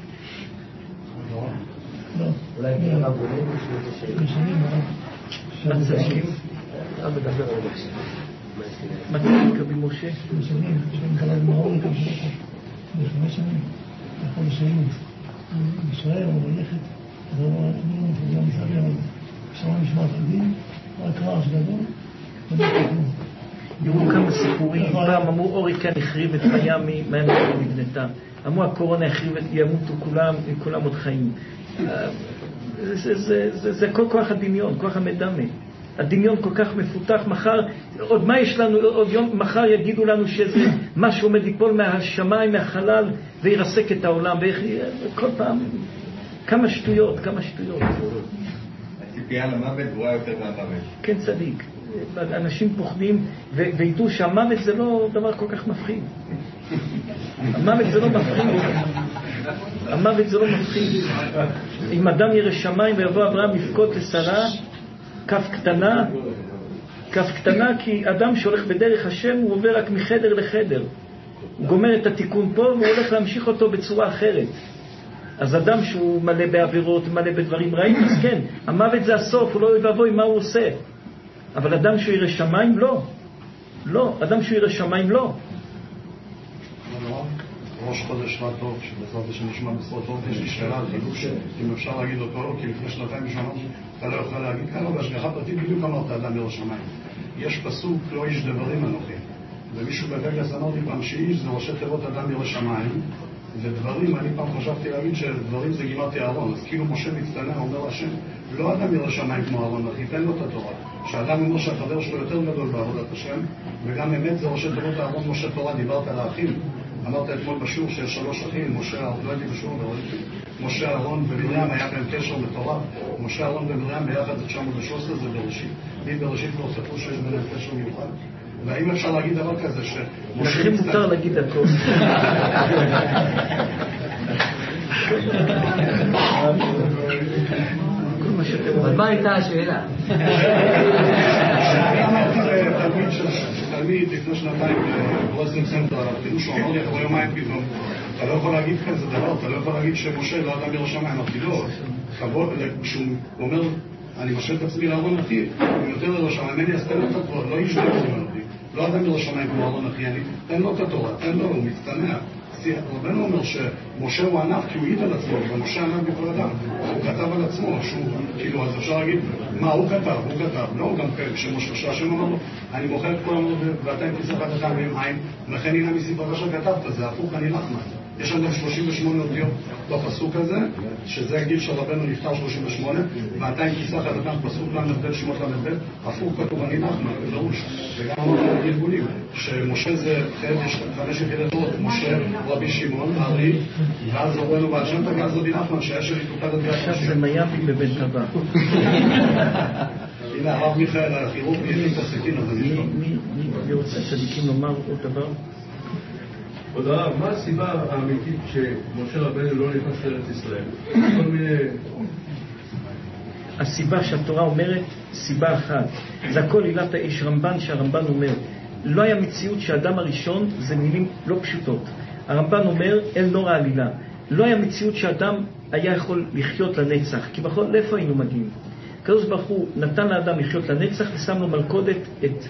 לא. אולי כמה עבודים משנים מה צדיקים? אתה מדבר על זה. מה צדיק רבי משה? משנים, משנים כלל מעון כבשו. בחמש שנים. יכול לשנים. ישראל או ללכת. זה לא מפגע מסעדי, אבל שמע משמעת הדין, רק רעש גדול, ונתקנו. יראו כמה סיפורים, פעם אמרו אוריקן החריב את מיאמי, מיאמי נבנתה. אמרו הקורונה החריב את ימותו כולם, כולם עוד חיים. זה, זה, זה, זה כל כוח הדמיון, כוח המדמה. הדמיון כל כך מפותח, מחר, עוד מה יש לנו, עוד יום, מחר יגידו לנו שזה משהו עומד ליפול מהשמיים, מהחלל, וירסק את העולם, וכל פעם. כמה שטויות, כמה שטויות. הציפייה למוות גבוהה יותר מהמוות. כן, צדיק. אנשים פוחדים וידעו שהמוות זה לא דבר כל כך מפחיד. המוות זה לא מפחיד. המוות זה לא מפחיד. אם אדם ירא שמיים ויבוא אברהם לבכות לשרה, כף קטנה, כף קטנה, כי אדם שהולך בדרך השם הוא עובר רק מחדר לחדר. הוא גומר את התיקון פה והוא הולך להמשיך אותו בצורה אחרת. אז אדם שהוא מלא בעבירות, מלא בדברים רעים, אז כן, המוות זה הסוף, הוא לא יבוא ואבוי מה הוא עושה. אבל אדם שהוא ירא שמיים, לא. לא, אדם שהוא ירא שמיים, לא. ראש חודש רע טוב, שבעזרת השם נשמע בשורות טוב, יש לי שאלה על חידוש, אם אפשר להגיד אותו לא, כי לפני שנתיים בשנות, אתה לא יכול להגיד כאן, אבל בהשגחה פרטית בדיוק אמרת אדם ירא שמיים. יש פסוק, לא איש דברים אנוכי. ומישהו בווגאס אמרתי פעם שאיש זה ראשי תיבות אדם ירא שמיים, ודברים, אני פעם חשבתי להגיד שדברים זה גימטי אהרון, אז כאילו משה מצטנע, אומר השם, לא אדם ירא שמיים כמו אהרון, אחי, תן לו את התורה. שאדם אומר שהחבר שלו יותר גדול בעבודת השם, וגם אמת זה ראשי תיבות אהרון משה תורה, דיברת על האחים. אמרת אתמול בשיעור שיש שלוש אחים, משה, לא הייתי בשיעור, אבל משה, אהרון ומרים היה בהם קשר מטורף. משה, אהרון ומרים ביחד זה תשע מאות ושלוש עשרה, זה בראשית. מי בראשית לא ספרו שיש ביניהם קשר מיוחד. והאם אפשר להגיד דבר כזה שמשה... לכם מותר להגיד הכל. אבל מה הייתה השאלה? תלמיד של תלמיד לפני שנתיים ברוסלינג סנטר, החידוש הוא אמר לי אחרי יומיים פתאום, אתה לא יכול להגיד כזה דבר, אתה לא יכול להגיד שמשה לא אדם ירא שמיים, אמרתי לא, כשהוא אומר, אני משל את עצמי לאהרון אחי, הוא יותר ירא שמיים, אני אסתן לו את התורה, לא איש דברים אותי, לא אדם ירא שמיים כמו אהרון אחי, אני תן לו את התורה, תן לו, הוא מצטנע. רבנו אומר שמשה הוא ענף כי הוא העיד על עצמו, ומשה ענף בכל אדם, הוא כתב על עצמו, שהוא, כאילו, אז אפשר להגיד, מה הוא כתב? הוא כתב, לא, גם כשמשה שהשם אמר לו, אני מוכר את כל המות ואתה עם כספת אדם ועם עין, לכן הנה מספרה שכתבת, זה הפוך, אני נחמן. יש לנו שלושים ושמונה אותיות בפסוק הזה, שזה הגיל של רבנו נפטר שלושים ושמונה, ואתה עם כיסח אדם, פסוק למד, שמות למד, הפוך כתוב, אני נחמן, דרוש. וגם אמרנו ארגונים, שמשה זה חמש יחידת אות, משה, רבי שמעון, ארי, ואז זורנו ועד שם תגז רבי נחמן, שהיה שלי תוקד את גז. עכשיו זה מיאמי בבית טבע. הנה, הרב מיכאל, החירוב, יש לי את הסכין, אז אני אשתוק. מי רוצה צדיקים לומר עוד דבר? עוד הרב, מה הסיבה האמיתית שמשה רבנו לא נכנס לארץ ישראל? כל מיני... הסיבה שהתורה אומרת, סיבה אחת, זה הכל עילת האש רמב"ן, שהרמב"ן אומר, לא היה מציאות שהאדם הראשון, זה מילים לא פשוטות. הרמב"ן אומר, אל נורא עלילה, לא היה מציאות שהאדם היה יכול לחיות לנצח, כי בכל, לאיפה היינו מגיעים? הקדוש ברוך הוא נתן לאדם לחיות לנצח ושם לו מלכודת את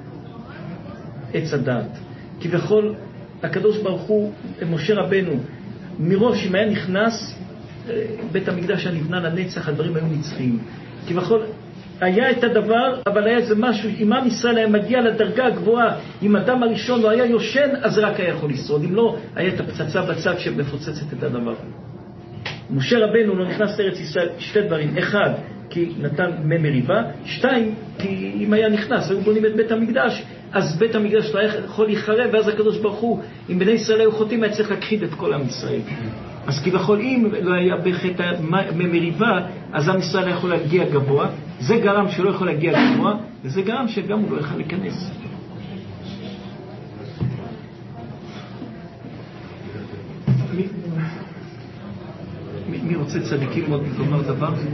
עץ הדעת. כי בכל, הקדוש ברוך הוא, משה רבנו, מראש אם היה נכנס, בית המקדש הנבנה לנצח, הדברים היו נצחיים. כי בכל, היה את הדבר, אבל היה זה משהו, אם עם ישראל היה מגיע לדרגה הגבוהה, אם אדם הראשון לא היה יושן, אז רק היה יכול לשרוד. אם לא, היה את הפצצה בצד שמפוצצת את הדבר. משה רבנו לא נכנס לארץ ישראל, שתי דברים. אחד, כי נתן מי מריבה. שתיים, כי אם היה נכנס, היו בונים את בית המקדש, אז בית המקדש לא היה יכול להיחרב, ואז הקדוש ברוך הוא, אם בני ישראל היו חוטאים, היה צריך להכחיד את כל עם ישראל. אז כביכול אם לא היה בחטא מריבה, אז עם ישראל יכול להגיע גבוה, זה גרם שלא יכול להגיע גבוה, וזה גרם שגם הוא לא יכול להיכנס. מי, מי, מי רוצה צדיקים עוד לומר דבר? אמרתי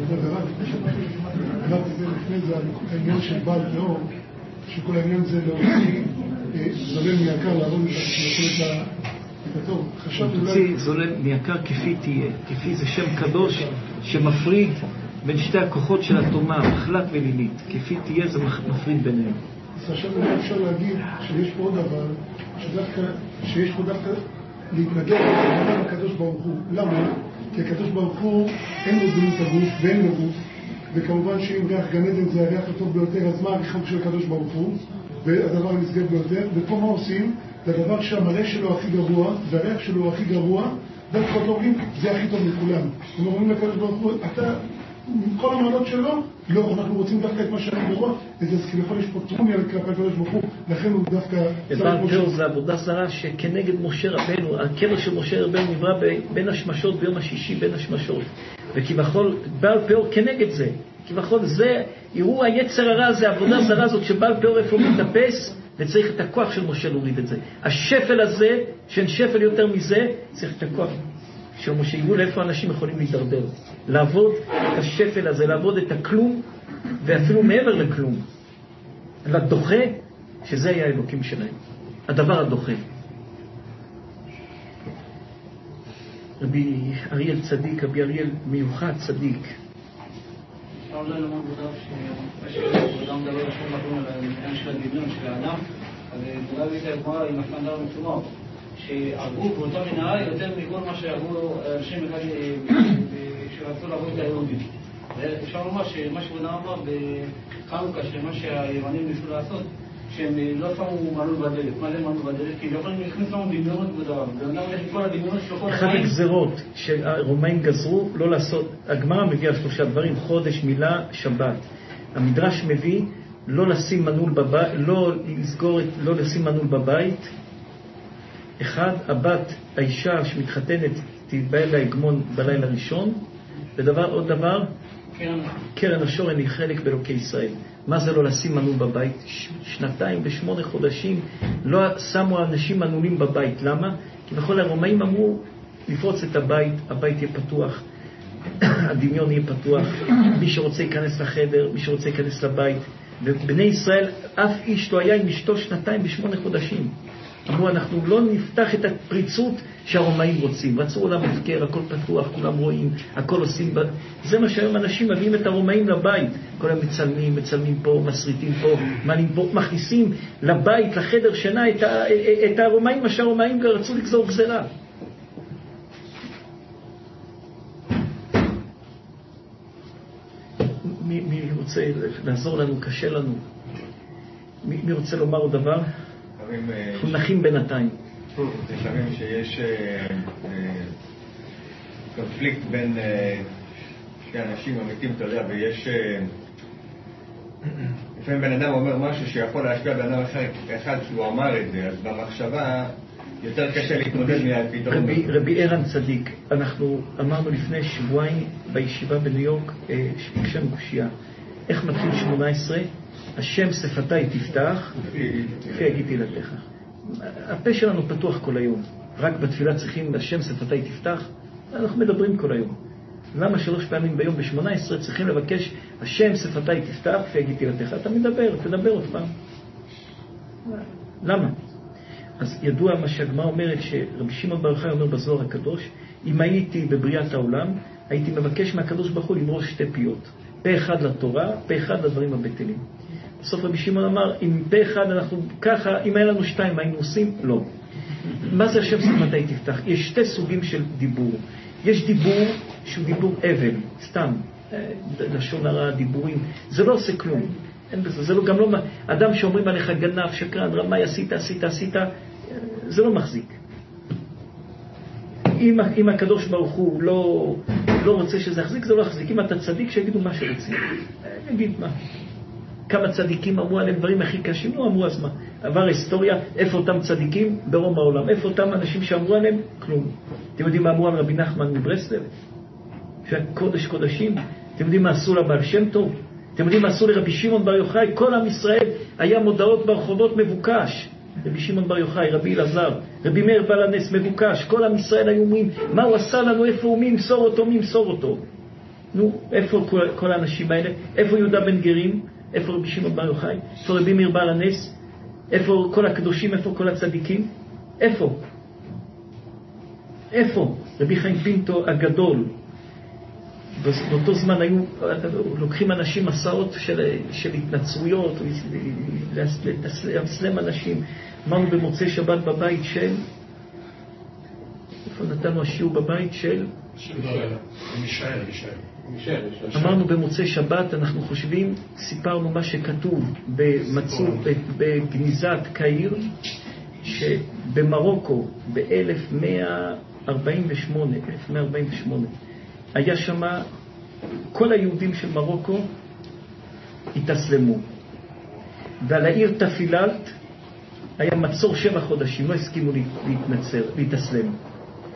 זה לפני זה, העניין של בעל תאור, שכל העניין זה להוציא זולל מיקר לעבוד את הטוב. תוציא זולל מיקר כפי תהיה, כפי זה שם קדוש שמפריד בין שתי הכוחות של התומה, מחלת ולילית, כפי תהיה זה מפריד ביניהם. אז עכשיו אפשר להגיד שיש פה עוד דבר, שדווקא, שיש פה דווקא להתנגד לדבר הקדוש ברוך הוא. למה? כי הקדוש ברוך הוא אין לו דמות הגוף ואין לו גוף, וכמובן שאם ריח גן עדן זה הריח הטוב ביותר, אז מה הריחוק של הקדוש ברוך הוא? והדבר הנשגב ביותר, ופה מה עושים? זה הדבר שהמראה שלו הכי גרוע, והריח שלו הכי גרוע, דווקא לא אומרים, זה הכי טוב מכולם. הם אומרים לקדוש ברוך הוא, אתה, כל המעלות שלו, לא, אנחנו רוצים דווקא את מה שהכי גרוע, אז כביכול יש פה טרוניה כלפי הקדוש ברוך הוא, לכן הוא דווקא... בעל תאור זה עבודה זרה שכנגד משה רבנו, הקבר של משה רבנו נברא בין השמשות ביום השישי, בין השמשות. וכביכול בעל פאור כנגד זה. כביכול זה, יראו היצר הרע הזה, העבודה זרה הזאת שבעל פאור איפה מטפס, וצריך את הכוח של משה להוריד את זה. השפל הזה, שאין שפל יותר מזה, צריך את הכוח של משה. יראו לאיפה אנשים יכולים להידרדר. לעבוד את השפל הזה, לעבוד את הכלום, ואפילו מעבר לכלום. לדוחה, שזה היה האלוקים שלהם. הדבר הדוחה. רבי אריאל צדיק, רבי אריאל מיוחד צדיק. אפשר לא ללמוד בודף שאדם מדבר לשום מקום על המתקן של הדמיון של האדם, אז תודה ביתה יכולה עם הסטנדר מצומר, שהרגו באותה מנהרה יותר מכל מה שהרגו אנשים אחד שרצו לעבוד את היהודים. אפשר לומר שמה שבודה אמר בחנוכה, שמה שהיוונים ניסו לעשות, שהם לא שמו מנעול בדלת. מה זה מנעול בדלת? כי לא יכולים להכניס לנו דמיונות בדבר. ואומנם יש כל הדמיונות שלו כל החיים. אחד הגזרות שהרומאים גזרו לא לעשות, הגמרא מביאה שלושה דברים, חודש, מילה, שבת. המדרש מביא לא לשים מנעול בבית, לא לסגור, לא לשים מנעול בבית. אחד, הבת, האישה שמתחתנת, תתבעל להגמון בלילה ראשון. ודבר, עוד דבר, קרן, קרן השורן היא חלק באלוקי ישראל. מה זה לא לשים מנעול בבית? ש- שנתיים ושמונה חודשים לא שמו אנשים מנעולים בבית. למה? כי בכל הרומאים אמרו לפרוץ את הבית, הבית יהיה פתוח, הדמיון יהיה פתוח, מי שרוצה ייכנס לחדר, מי שרוצה ייכנס לבית. ובני ישראל, אף איש לא היה עם אשתו שנתיים ושמונה חודשים. אמרו, אנחנו לא נפתח את הפריצות שהרומאים רוצים. רצו עולם הפקר, הכל פתוח, כולם רואים, הכל עושים. ב... זה מה שהיום אנשים מביאים את הרומאים לבית. כל הם מצלמים, מצלמים פה, מסריטים פה, מעלים פה, מכניסים לבית, לחדר שינה, את, ה... את הרומאים, מה שהרומאים רצו לגזור גזרה. מי, מי רוצה לעזור לנו? קשה לנו. מי, מי רוצה לומר עוד דבר? אנחנו נחים בינתיים. לפעמים שיש קונפליקט בין שני אנשים אמיתים, אתה יודע, ויש לפעמים בן אדם אומר משהו שיכול להשפיע בן אדם אחד שהוא אמר את זה, אז במחשבה יותר קשה להתמודד מהפתרון. רבי ערן צדיק, אנחנו אמרנו לפני שבועיים בישיבה בניו יורק, ביקשנו קושייה, איך מתחיל שמונה עשרה? השם שפתיי תפתח, לפי יגיד תהילתך. הפה שלנו פתוח כל היום. רק בתפילה צריכים, השם שפתיי תפתח. אנחנו מדברים כל היום. למה שלוש פעמים ביום ב-שמונה עשרה צריכים לבקש, השם שפתיי תפתח, לפי יגיד תהילתך? אתה מדבר, תדבר עוד פעם. למה? אז ידוע מה שהגמרא אומרת, שרבי שמעון בר יוחאי אומר בזוהר הקדוש, אם הייתי בבריאת העולם, הייתי מבקש מהקדוש ברוך הוא למרוא שתי פיות. פה אחד לתורה, פה אחד לדברים הבטלים. בסוף רבי שמעון אמר, אם פה אחד אנחנו ככה, אם היה לנו שתיים, מה היינו עושים? לא. מה זה השם שפתיי תפתח? יש שתי סוגים של דיבור. יש דיבור שהוא דיבור אבל, סתם, לשון הרע, דיבורים. זה לא עושה כלום. אין בזה, זה לא, גם לא, אדם שאומרים עליך גנב, שקרן, רמאי, עשית, עשית, עשית, זה לא מחזיק. אם, אם הקדוש ברוך הוא לא, לא רוצה שזה יחזיק, זה לא יחזיק. אם אתה צדיק, שיגידו מה שרוצים. נגיד מה. כמה צדיקים אמרו עליהם דברים הכי קשים, לא אמרו אז מה. עבר היסטוריה, איפה אותם צדיקים? ברום העולם. איפה אותם אנשים שאמרו עליהם? כלום. אתם יודעים מה אמרו על רבי נחמן מברסלב? שהקודש קודשים. אתם יודעים מה עשו לבעל שם טוב? אתם יודעים מה עשו לרבי שמעון בר יוחאי? כל עם ישראל היה מודעות ברחובות מבוקש. רבי שמעון בר יוחאי, רבי אלעזר, רבי מאיר בעל הנס מבוקש. כל עם ישראל היו אומרים, מה הוא עשה לנו? איפה הוא? מי ימסור אותו? מי ימסור אותו? נו, איפה כל, כל האנשים האלה? איפה יהודה בן גרים? איפה רבי שמעון בר יוחאי? איפה רבי מאיר בעל הנס? איפה כל הקדושים? איפה כל הצדיקים? איפה? איפה? רבי חיים פינטו הגדול. באותו זמן היו לוקחים אנשים מסעות של, של התנצרויות, להסלם אנשים. אמרנו במוצאי שבת בבית של... איפה נתנו השיעור בבית של... מישאל, מישאל. אמרנו במוצאי שבת, אנחנו חושבים, סיפרנו מה שכתוב במצוא, בגניזת קהיר, שבמרוקו ב-אלף מאה ארבעים ושמונה, אלף מאה ארבעים ושמונה, היה שם, כל היהודים של מרוקו התאסלמו. ועל העיר תפילת היה מצור שבע חודשים, לא הסכימו להתנצר, להתאסלם.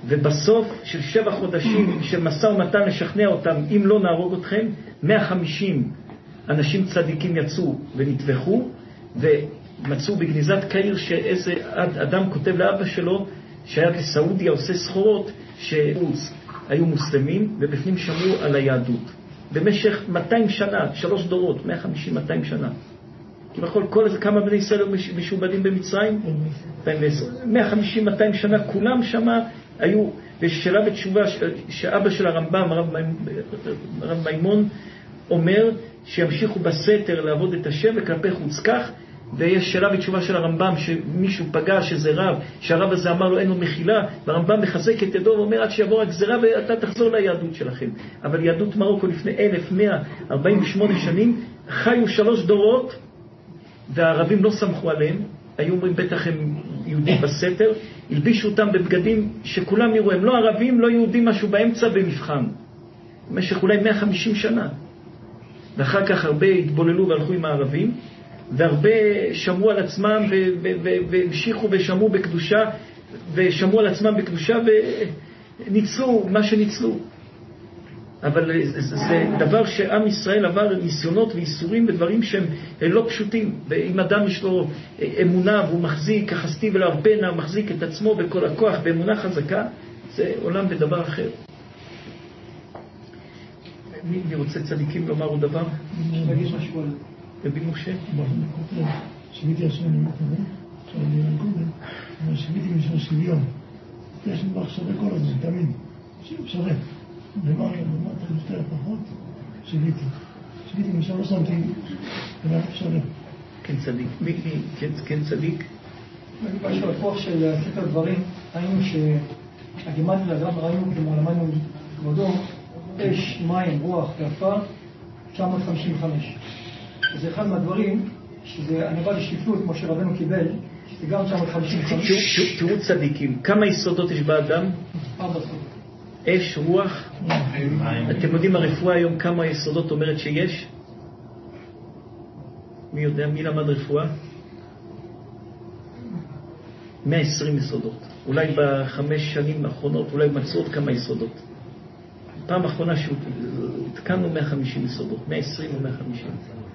ובסוף של שבע חודשים של מסע ומתן לשכנע אותם, אם לא נהרוג אתכם, מאה וחמישים אנשים צדיקים יצאו ונטבחו, ומצאו בגניזת קהיר שאיזה אדם כותב לאבא שלו, שהיה בסעודיה עושה סחורות, שהיו מוסלמים ובפנים שמרו על היהדות. במשך מאתיים שנה, שלוש דורות, מאה וחמישים מאתיים שנה. כבכל כל איזה כמה בני ישראל משובדים במצרים? מאה וחמישים מאתיים שנה, כולם שמה היו, ושאלה בתשובה שאבא של הרמב"ם, הרב מימון, אומר שימשיכו בסתר לעבוד את השם וכלפי חוץ כך, ויש שאלה בתשובה של הרמב"ם שמישהו פגע שזה רב, שהרב הזה אמר לו אין לו מחילה, והרמב"ם מחזק את ידו ואומר עד שיבוא הגזרה ואתה תחזור ליהדות שלכם. אבל יהדות מרוקו לפני אלף מאה ארבעים ושמונה שנים חיו שלוש דורות והערבים לא סמכו עליהם, היו אומרים בטח הם יהודים בסתר, הלבישו אותם בבגדים שכולם יראו, הם לא ערבים, לא יהודים, משהו באמצע במבחן במשך אולי מאה וחמישים שנה, ואחר כך הרבה התבוללו והלכו עם הערבים, והרבה שמרו על עצמם והמשיכו ושמרו בקדושה ושמרו על עצמם בקדושה וניצלו מה שניצלו. אבל זה דבר שעם ישראל עבר ניסיונות ואיסורים ודברים שהם לא פשוטים, ואם אדם יש לו אמונה והוא מחזיק כחסתי ולא הרפנה, מחזיק את עצמו בכל הכוח באמונה חזקה, זה עולם בדבר אחר. מי רוצה צדיקים לומר עוד דבר? להגיד משהו על רבי משה? שביתי השם אני מקווה, עכשיו אני אראה קודם, אבל שביתי משהו שוויון. יש לי כבר שווה כל הזמן, תמיד. שווה. למעלה, למטה, יותר פחות, שביתי. שביתי משהו לא שמתי, אבל שווה. כן צדיק. מי, כן צדיק? אני משהו הכוח של ספר דברים, ראינו שהגימטריה גם ראינו כמו למדנו כבודו, אש, מים, רוח ועפר, תשע מאות חמישים וחמש. זה אחד מהדברים שזה הנבא לשפלות, כמו שרבנו קיבל, שזה גם תשע מאות חמישים וחמש. תראו צדיקים, כמה יסודות יש באדם? ארבע יסודות. אש, רוח. אתם יודעים הרפואה היום כמה יסודות אומרת שיש? מי יודע, מי למד רפואה? מאה ועשרים יסודות. אולי בחמש שנים האחרונות, אולי מצאו עוד כמה יסודות. פעם האחרונה שהתקנו מאה וחמישים יסודות, מאה ועשרים או מאה וחמישים.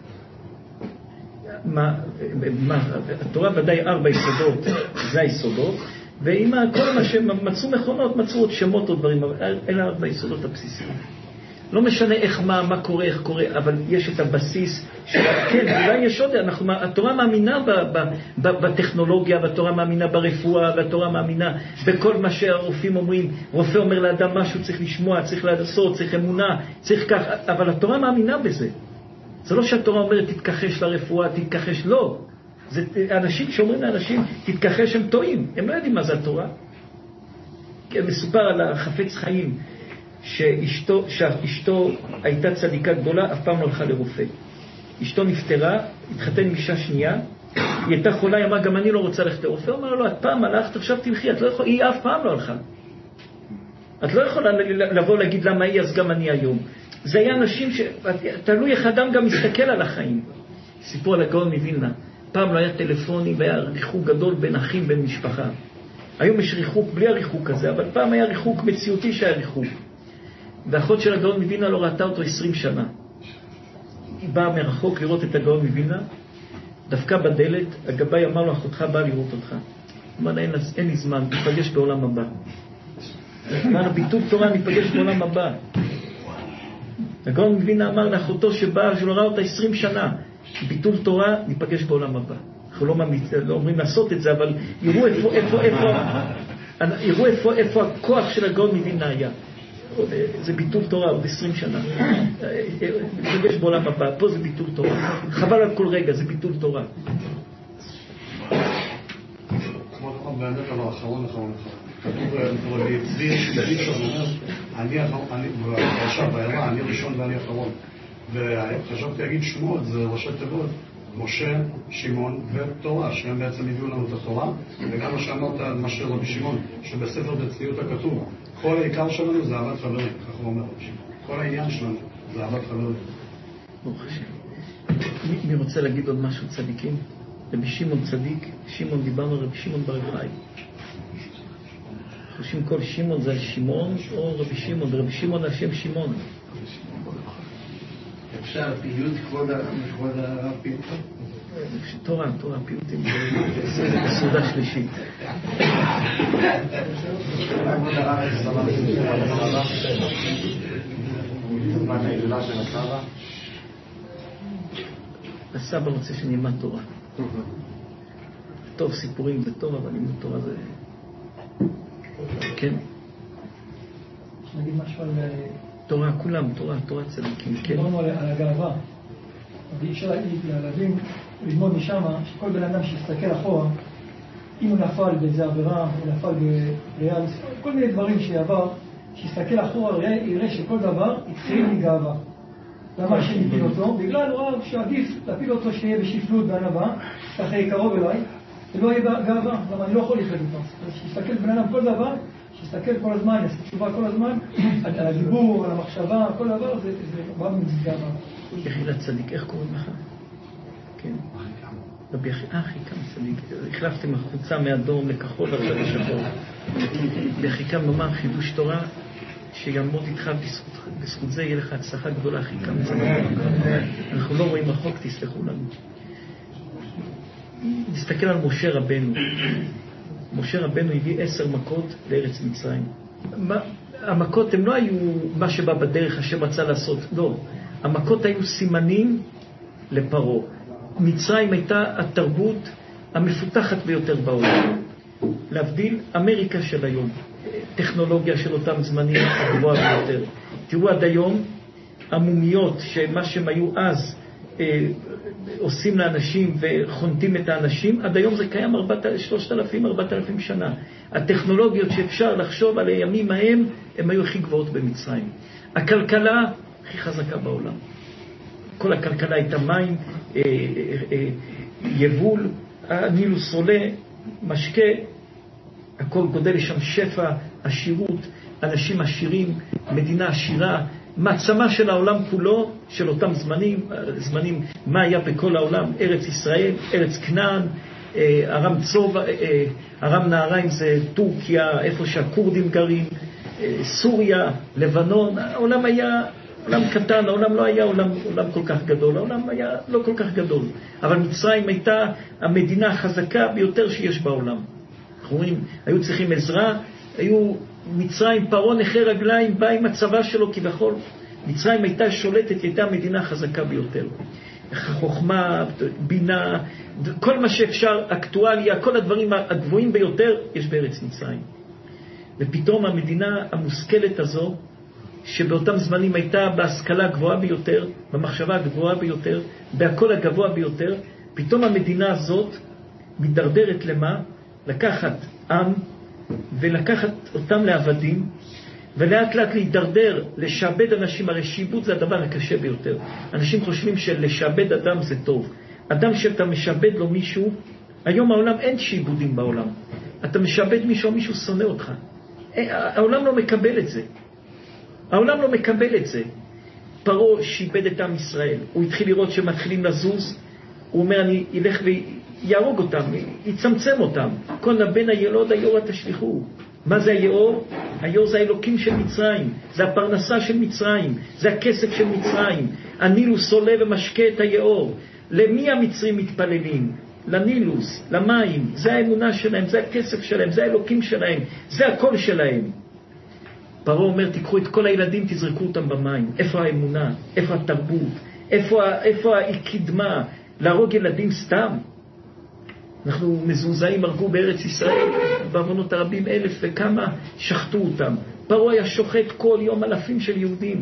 מה, מה, התורה ודאי ארבע יסודות, זה היסודות, ועם כל מה שמצאו מכונות, מצאו עוד שמות או דברים, אבל אלה ארבע יסודות הבסיסיים. לא משנה איך מה, מה קורה, איך קורה, אבל יש את הבסיס של, כן, אולי יש עוד, אנחנו, התורה מאמינה ב, ב, ב, בטכנולוגיה, והתורה מאמינה ברפואה, והתורה מאמינה בכל מה שהרופאים אומרים. רופא אומר לאדם משהו, צריך לשמוע, צריך לעשות, צריך אמונה, צריך כך, אבל התורה מאמינה בזה. זה לא שהתורה אומרת תתכחש לרפואה, תתכחש, לא. זה אנשים שאומרים לאנשים תתכחש, הם טועים, הם לא יודעים מה זה התורה. מסופר על החפץ חיים, שאשתו, שאשתו הייתה צדיקה גדולה, אף פעם לא הלכה לרופא. אשתו נפטרה, התחתן עם אישה שנייה, היא הייתה חולה, היא אמרה, גם אני לא רוצה ללכת לרופא. הוא אמר לו, את פעם הלכת, עכשיו תלכי, את לא יכול, היא אף פעם לא הלכה. את לא יכולה לבוא להגיד למה היא, אז גם אני היום. זה היה אנשים שתלוי איך אדם גם מסתכל על החיים. סיפור על הגאון מווילנה. פעם לא היה טלפונים והיה ריחוק גדול בין אחים, בין משפחה. היום יש ריחוק בלי הריחוק הזה, אבל פעם היה ריחוק מציאותי שהיה ריחוק. והאחות של הגאון מווילנה לא ראתה אותו עשרים שנה. היא באה מרחוק לראות את הגאון מווילנה, דווקא בדלת, הגבאי אמר לו, אחותך באה לראות אותך. הוא אמר לה, אין, אין לי זמן, ניפגש בעולם הבא. אמר, ביטול תורה, ניפגש בעולם הבא. הגאון מווילנה אמר לאחותו שבאה, שלא ראה אותה עשרים שנה, ביטול תורה, ניפגש בעולם הבא. אנחנו לא, ממליץ, לא אומרים לעשות את זה, אבל יראו איפה, איפה, איפה, יראו איפה, איפה הכוח של הגאון מווילנה היה. זה ביטול תורה, עוד עשרים שנה. ניפגש בעולם הבא, פה זה ביטול תורה. חבל על כל רגע, זה ביטול תורה. כמו דבר בענק על האחרון, אחרון, כתוב צבי שדוד שאומר, אני בפרשה, בעירה, אני ראשון ואני אחרון. וחשבתי להגיד שמות, זה ראשי תיבות, משה, שמעון ותורה, שהם בעצם הביאו לנו את התורה, וגם מה שאמרת על מה של רבי שמעון, שבספר בצניעות הכתוב, כל העיקר שלנו זה אהבת חברים, כך הוא אומר רבי שמעון. כל העניין שלנו זה אהבת חברים. ברוך השם. מי רוצה להגיד עוד משהו צדיקים? רבי שמעון צדיק, שמעון דיברנו על רבי שמעון בר יוחאי. חושבים כל שמעון זה על שמעון או רבי שמעון, רבי שמעון על שם שמעון. אפשר פיוט כבוד הרב פיוט? תורה, תורה, פיוטים, זה בסעודה שלישית. כבוד הרב הסבא מה ההילולה של הסבא? הסבא רוצה שנלמד תורה. טוב, סיפורים זה טוב, אבל לימוד תורה זה... כן? נגיד משהו על... תורה, כולם, תורה, תורה צדיקים, כן. דיברנו על הגאווה. אי אפשר להבין, ללמוד משם, שכל בן אדם שיסתכל אחורה, אם הוא נפל באיזה עבירה, הוא נפל בריאה, כל מיני דברים שעבר, שיסתכל אחורה, יראה שכל דבר התחיל מגאווה. למה שנפיל אותו? בגלל הוא רב שעדיף להפיל אותו שיהיה בשפלות בענווה, ככה יהיה קרוב אליי, ולא יהיה גאווה. למה אני לא יכול לחיות איתו? אז שיסתכל בן אדם כל דבר, שיסתכל כל הזמן, יעשה תשובה כל הזמן, על הדיבור, על המחשבה, כל דבר, זה בא מגאווה. יחיד הצדיק, איך קוראים לך? כן. רבי אחיקם צדיק, החלפתם החוצה מאדום לכחול ועכשיו לשחור. בחיקם נאמר חידוש תורה, שיעמוד איתך בזכות, בזכות זה יהיה לך הצלחה גדולה, אחיקם צדיק. אנחנו לא רואים רחוק, תסלחו לנו. נסתכל על משה רבנו. משה רבנו הביא עשר מכות לארץ מצרים. המכות הם לא היו מה שבא בדרך השם רצה לעשות, לא. המכות היו סימנים לפרעה. מצרים הייתה התרבות המפותחת ביותר בעולם. להבדיל אמריקה של היום, טכנולוגיה של אותם זמנים הגבוהה ביותר. תראו עד היום, המומיות שמה שהם היו אז אה, עושים לאנשים וחונטים את האנשים, עד היום זה קיים שלושת אלפים ארבעת אלפים שנה. הטכנולוגיות שאפשר לחשוב על הימים ההם, הם היו הכי גבוהות במצרים. הכלכלה הכי חזקה בעולם. כל הכלכלה הייתה מים, אה, אה, יבול, הנילוס עולה, משקה, הכל גודל, יש שם שפע, עשירות, אנשים עשירים, מדינה עשירה, מעצמה של העולם כולו, של אותם זמנים, זמנים, מה היה בכל העולם, ארץ ישראל, ארץ כנען, אה, ארם צוב, אה, ארם נהריים זה טורקיה, איפה שהקורדים גרים, אה, סוריה, לבנון, העולם היה... עולם קטן, העולם לא היה עולם, עולם כל כך גדול, העולם היה לא כל כך גדול. אבל מצרים הייתה המדינה החזקה ביותר שיש בעולם. אנחנו רואים, היו צריכים עזרה, היו מצרים, פרעה נכה רגליים, בא עם הצבא שלו כבכל. מצרים הייתה שולטת, הייתה המדינה החזקה ביותר. חוכמה, בינה, כל מה שאפשר, אקטואליה, כל הדברים הגבוהים ביותר יש בארץ מצרים. ופתאום המדינה המושכלת הזו, שבאותם זמנים הייתה בהשכלה הגבוהה ביותר, במחשבה הגבוהה ביותר, בהכל הגבוה ביותר, פתאום המדינה הזאת מתדרדרת למה? לקחת עם ולקחת אותם לעבדים, ולאט לאט להידרדר, לשעבד אנשים. הרי שיבוד זה הדבר הקשה ביותר. אנשים חושבים שלשעבד אדם זה טוב. אדם שאתה משעבד לו מישהו, היום העולם אין שיבודים בעולם. אתה משעבד מישהו, מישהו שונא אותך. העולם לא מקבל את זה. העולם לא מקבל את זה. פרעה שיבד את עם ישראל. הוא התחיל לראות שמתחילים לזוז. הוא אומר, אני אלך ויהרוג אותם, יצמצם אותם. כל נבן הילוד היורה תשליחו. מה זה היאור? היאור זה האלוקים של מצרים. זה הפרנסה של מצרים. זה הכסף של מצרים. הנילוס עולה ומשקה את היאור. למי המצרים מתפללים? לנילוס, למים. זה האמונה שלהם, זה הכסף שלהם, זה האלוקים שלהם. זה הכל שלהם. פרעה אומר, תיקחו את כל הילדים, תזרקו אותם במים. איפה האמונה? איפה התרבות? איפה, איפה הקדמה? להרוג ילדים סתם? אנחנו מזוזאים, הרגו בארץ ישראל, בעוונות הרבים אלף וכמה, שחטו אותם. פרעה היה שוחט כל יום אלפים של יהודים.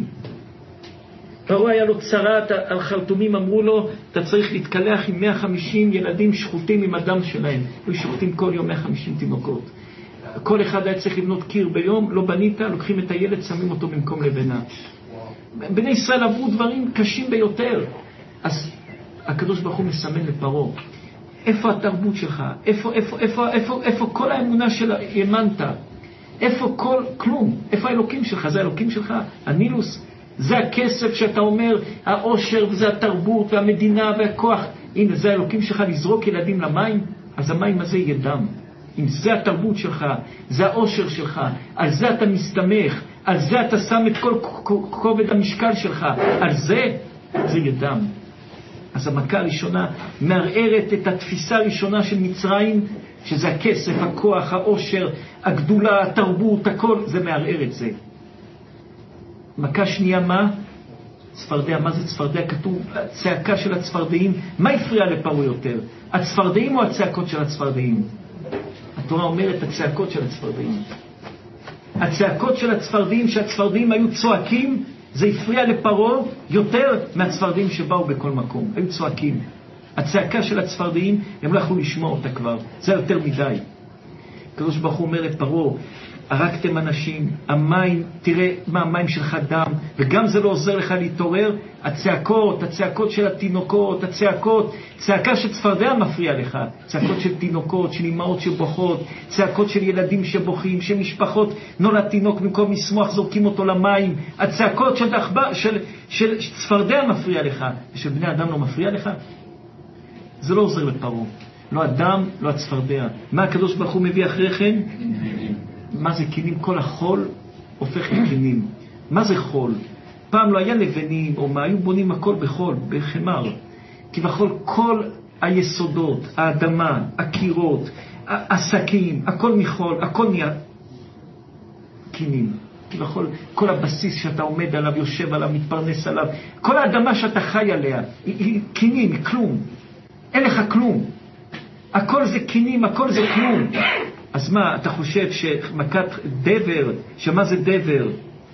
פרעה היה לו צרת על חרטומים, אמרו לו, אתה צריך להתקלח עם מאה וחמישים ילדים שחוטים עם הדם שלהם. היו שוחטים כל יום מאה וחמישים תינוקות. כל אחד היה צריך לבנות קיר ביום, לא בנית, לוקחים את הילד, שמים אותו במקום לבנה. בני ישראל עברו דברים קשים ביותר. אז הקדוש ברוך הוא מסמן לפרעה, איפה התרבות שלך? איפה, איפה, איפה, איפה, איפה כל האמונה של האמנת? איפה כל, כלום? איפה האלוקים שלך? זה האלוקים שלך? הנילוס? זה הכסף שאתה אומר, העושר וזה התרבות והמדינה והכוח. הנה, זה האלוקים שלך לזרוק ילדים למים? אז המים הזה יהיה דם. אם זה התרבות שלך, זה האושר שלך, על זה אתה מסתמך, על זה אתה שם את כל כובד המשקל שלך, על זה, זה ידם. אז המכה הראשונה מערערת את התפיסה הראשונה של מצרים, שזה הכסף, הכוח, האושר, הגדולה, התרבות, הכל, זה מערער את זה. מכה שנייה מה? צפרדע. מה זה צפרדע? כתוב הצעקה של הצפרדעים. מה הפריע לפרעה יותר? הצפרדעים או הצעקות של הצפרדעים? התורה אומרת הצעקות של הצפרדעים. הצעקות של הצפרדעים, שהצפרדעים היו צועקים, זה הפריע לפרעה יותר מהצפרדעים שבאו בכל מקום. היו צועקים. הצעקה של הצפרדעים, הם לא יכלו לשמוע אותה כבר. זה יותר מדי. הקדוש ברוך הוא אומר לפרעה, הרגתם אנשים, המים, תראה מה המים שלך דם, וגם זה לא עוזר לך להתעורר. הצעקות, הצעקות של התינוקות, הצעקות, צעקה של צפרדע מפריע לך, צעקות של תינוקות, של אמהות שבוכות, צעקות של ילדים שבוכים, של משפחות, נולד תינוק במקום לשמוח זורקים אותו למים, הצעקות של, דחבה, של, של צפרדע מפריע לך, ושל בני אדם לא מפריע לך. זה לא עוזר לפרעה, לא אדם, לא הצפרדע. מה הקדוש ברוך הוא מביא אחרי כן? מה זה קינים? כל החול הופך לקינים. מה זה חול? פעם לא היה לבנים, או מה, היו בונים הכל בחול, בחמר. כבכל כל היסודות, האדמה, הקירות, העסקים, הכל מחול, הכל נהיה קינים. כבכל כל הבסיס שאתה עומד עליו, יושב עליו, מתפרנס עליו, כל האדמה שאתה חי עליה, היא, היא קינים, היא כלום. אין לך כלום. הכל זה קינים, הכל זה כלום. אז מה, אתה חושב שמכת דבר, שמה זה דבר?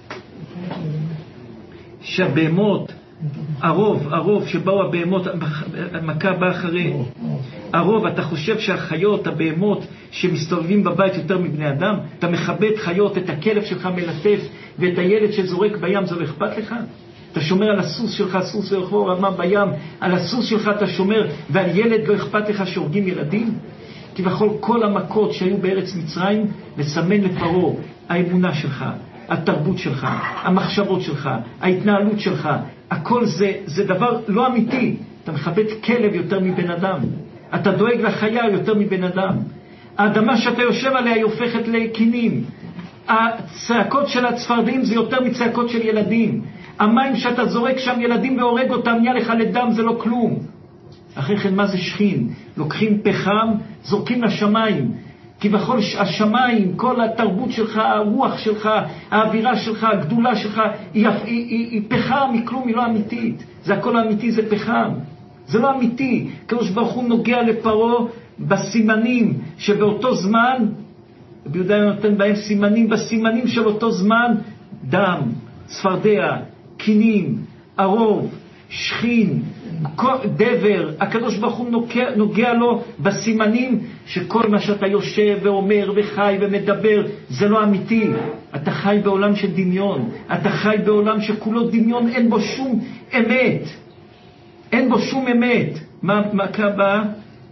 שהבהמות, הרוב, הרוב שבאו הבהמות, המכה באה אחרי הרוב, אתה חושב שהחיות, הבהמות שמסתובבים בבית יותר מבני אדם, אתה מכבד חיות, את הכלב שלך מלטף ואת הילד שזורק בים, זה לא אכפת לך? אתה שומר על הסוס שלך, סוס ורחבור רמה בים, על הסוס שלך אתה שומר, ועל ילד לא אכפת לך שהורגים ילדים? כי בכל כל המכות שהיו בארץ מצרים, לסמן לפרעה האמונה שלך, התרבות שלך, המחשבות שלך, ההתנהלות שלך, הכל זה, זה דבר לא אמיתי. אתה מכבד כלב יותר מבן אדם, אתה דואג לחיה יותר מבן אדם, האדמה שאתה יושב עליה היא הופכת לקינים, הצעקות של הצפרדעים זה יותר מצעקות של ילדים, המים שאתה זורק שם ילדים והורג אותם, נהיה לך לדם, זה לא כלום. אחרי כן מה זה שכין? לוקחים פחם, זורקים לשמיים, כי בכל השמיים, כל התרבות שלך, הרוח שלך, האווירה שלך, הגדולה שלך, היא, היא, היא, היא פחם, היא כלום, היא לא אמיתית. זה הכל האמיתי, זה פחם. זה לא אמיתי. הקדוש ברוך הוא נוגע לפרעה בסימנים שבאותו זמן, ביהודה נותן בהם סימנים, בסימנים של אותו זמן, דם, צפרדע, קינים, ערוב, שכין, דבר. הקדוש ברוך הוא נוגע, נוגע לו בסימנים שכל מה שאתה יושב ואומר וחי ומדבר זה לא אמיתי. אתה חי בעולם של דמיון, אתה חי בעולם שכולו דמיון, אין בו שום אמת, אין בו שום אמת. מה מכה בא?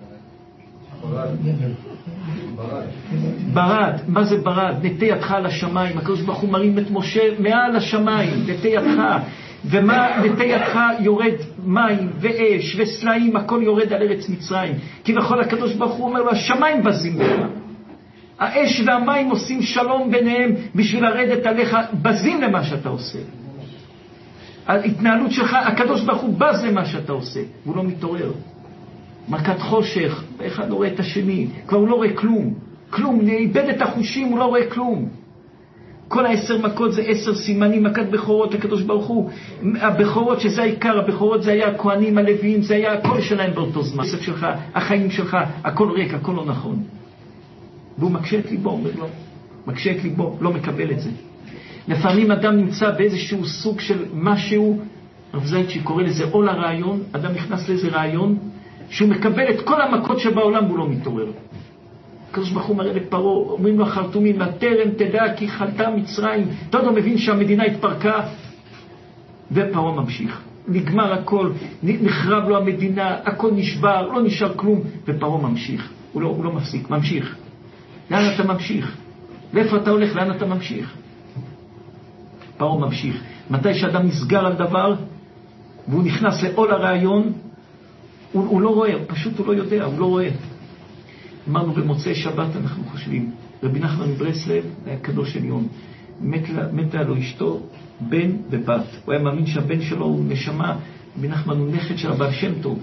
ברד. מה זה ברד? נטה ידך על השמיים. הקדוש ברוך הוא מרים את משה מעל השמיים, נטה ידך. ומה נטה ידך? יורד מים ואש וסלעים, הכל יורד על ארץ מצרים. כי בכל הקדוש ברוך הוא אומר לו, השמיים בזים לך, האש והמים עושים שלום ביניהם בשביל לרדת עליך, בזים למה שאתה עושה. ההתנהלות שלך, הקדוש ברוך הוא בז למה שאתה עושה, והוא לא מתעורר. מכת חושך, אחד לא רואה את השני, כבר הוא לא רואה כלום, כלום, נאבד את החושים, הוא לא רואה כלום. כל העשר מכות זה עשר סימנים. מכת בכורות, הקדוש ברוך הוא, הבכורות שזה העיקר, הבכורות זה היה הכהנים הלוויים, זה היה הכל שלהם באותו זמן. הכסף שלך, החיים שלך, הכל ריק, הכל לא נכון. והוא מקשה את ליבו, אומר לו, מקשה את ליבו, לא מקבל את זה. לפעמים אדם נמצא באיזשהו סוג של משהו, רב זייצ'י קורא לזה עול הרעיון, אדם נכנס לאיזה רעיון, שהוא מקבל את כל המכות שבעולם והוא לא מתעורר. הקדוש ברוך הוא מראה לפרעה, אומרים לו החרטומים, בטרם תדע כי חלתה מצרים. אתה עוד לא מבין שהמדינה התפרקה, ופרעה ממשיך. נגמר הכל, נחרב לו המדינה, הכל נשבר, לא נשאר כלום, ופרעה ממשיך. הוא לא, הוא לא מפסיק, ממשיך. לאן אתה ממשיך? לאיפה אתה הולך? לאן אתה ממשיך? פרעה ממשיך. מתי שאדם נסגר על דבר, והוא נכנס לעול הרעיון, הוא, הוא לא רואה, פשוט הוא לא יודע, הוא לא רואה. אמרנו במוצאי שבת אנחנו חושבים, רבי נחמן מברסלב היה קדוש עליון, מתה לו אשתו, בן ובת. הוא היה מאמין שהבן שלו הוא נשמה, רבי נחמן הוא נכד של הבעל שם טוב.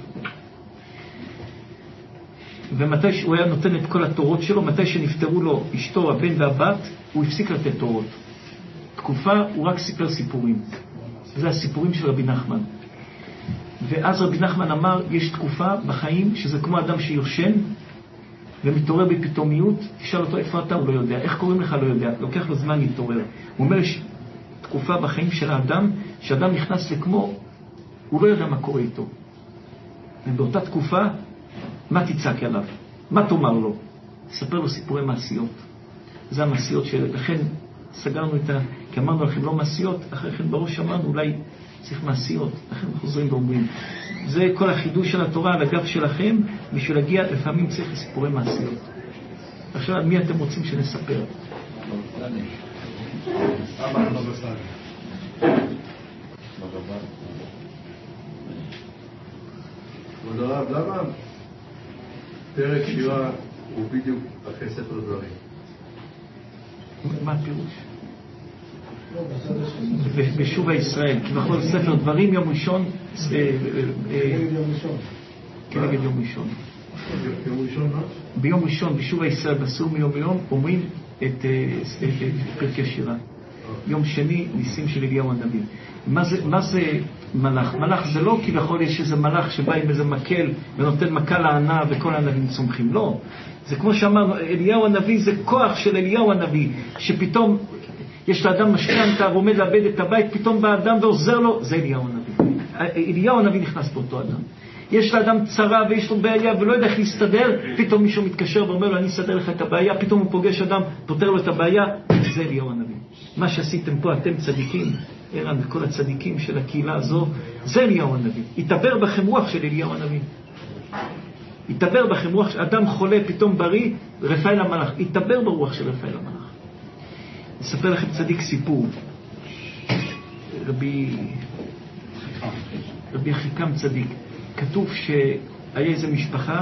ומתי שהוא היה נותן את כל התורות שלו, מתי שנפטרו לו אשתו, הבן והבת, הוא הפסיק לתת תורות. תקופה הוא רק סיפר סיפורים. זה הסיפורים של רבי נחמן. ואז רבי נחמן אמר, יש תקופה בחיים שזה כמו אדם שיושן ומתעורר בפתאומיות, תשאל אותו איפה אתה, הוא לא יודע. איך קוראים לך, לא יודע. לוקח לו זמן להתעורר. הוא אומר, יש תקופה בחיים של האדם, שאדם נכנס לכמו, הוא לא יודע מה קורה איתו. ובאותה תקופה, מה תצעק עליו? מה תאמר לו? תספר לו סיפורי מעשיות. זה המעשיות שלכן סגרנו את ה... כי אמרנו לכם לא מעשיות, אחרי כן בראש אמרנו אולי צריך מעשיות. לכן חוזרים ואומרים. זה כל החידוש של התורה על הגב שלכם, בשביל להגיע לפעמים צריך לסיפורי מעשיות. עכשיו על מי אתם רוצים שנספר? אבא, אבא בסדר. כבוד הרב, למה פרק שירה הוא בדיוק אחרי ספר דברים? מה הפירוש? בשוב הישראל, כי בכל ספר דברים יום ראשון כנגד יום ראשון. יום ראשון מה? ביום ראשון, בשוב הישראל, בסור מיום ליום, אומרים את פרקי שירה. יום שני, ניסים של אליהו הנביא. מה זה, מה זה מלאך? מלאך זה לא כביכול יש איזה מלאך שבא עם איזה מקל ונותן מכה לענה וכל הנביאים צומחים. לא. זה כמו שאמרנו, אליהו הנביא זה כוח של אליהו הנביא, שפתאום יש לאדם משכנתה ועומד לאבד את הבית, פתאום בא אדם ועוזר לו, זה אליהו הנביא. אליהו הנביא נכנס באותו אדם. יש לאדם צרה ויש לו בעיה ולא יודע איך להסתדר, פתאום מישהו מתקשר ואומר לו אני אסדר לך את הבעיה, פתאום הוא פוגש אדם, פותר לו את הבעיה, זה אליהו הנביא. מה שעשיתם פה אתם צדיקים, ערן וכל הצדיקים של הקהילה הזו, זה אליהו הנביא. יתעבר בכם רוח של אליהו הנביא. יתעבר בכם רוח, אדם חולה פתאום בריא, רפאל המלאך, יתעבר ברוח של רפאל המלאך. אספר לכם צדיק סיפור. רבי רבי אחיקם צדיק. כתוב שהיה איזו משפחה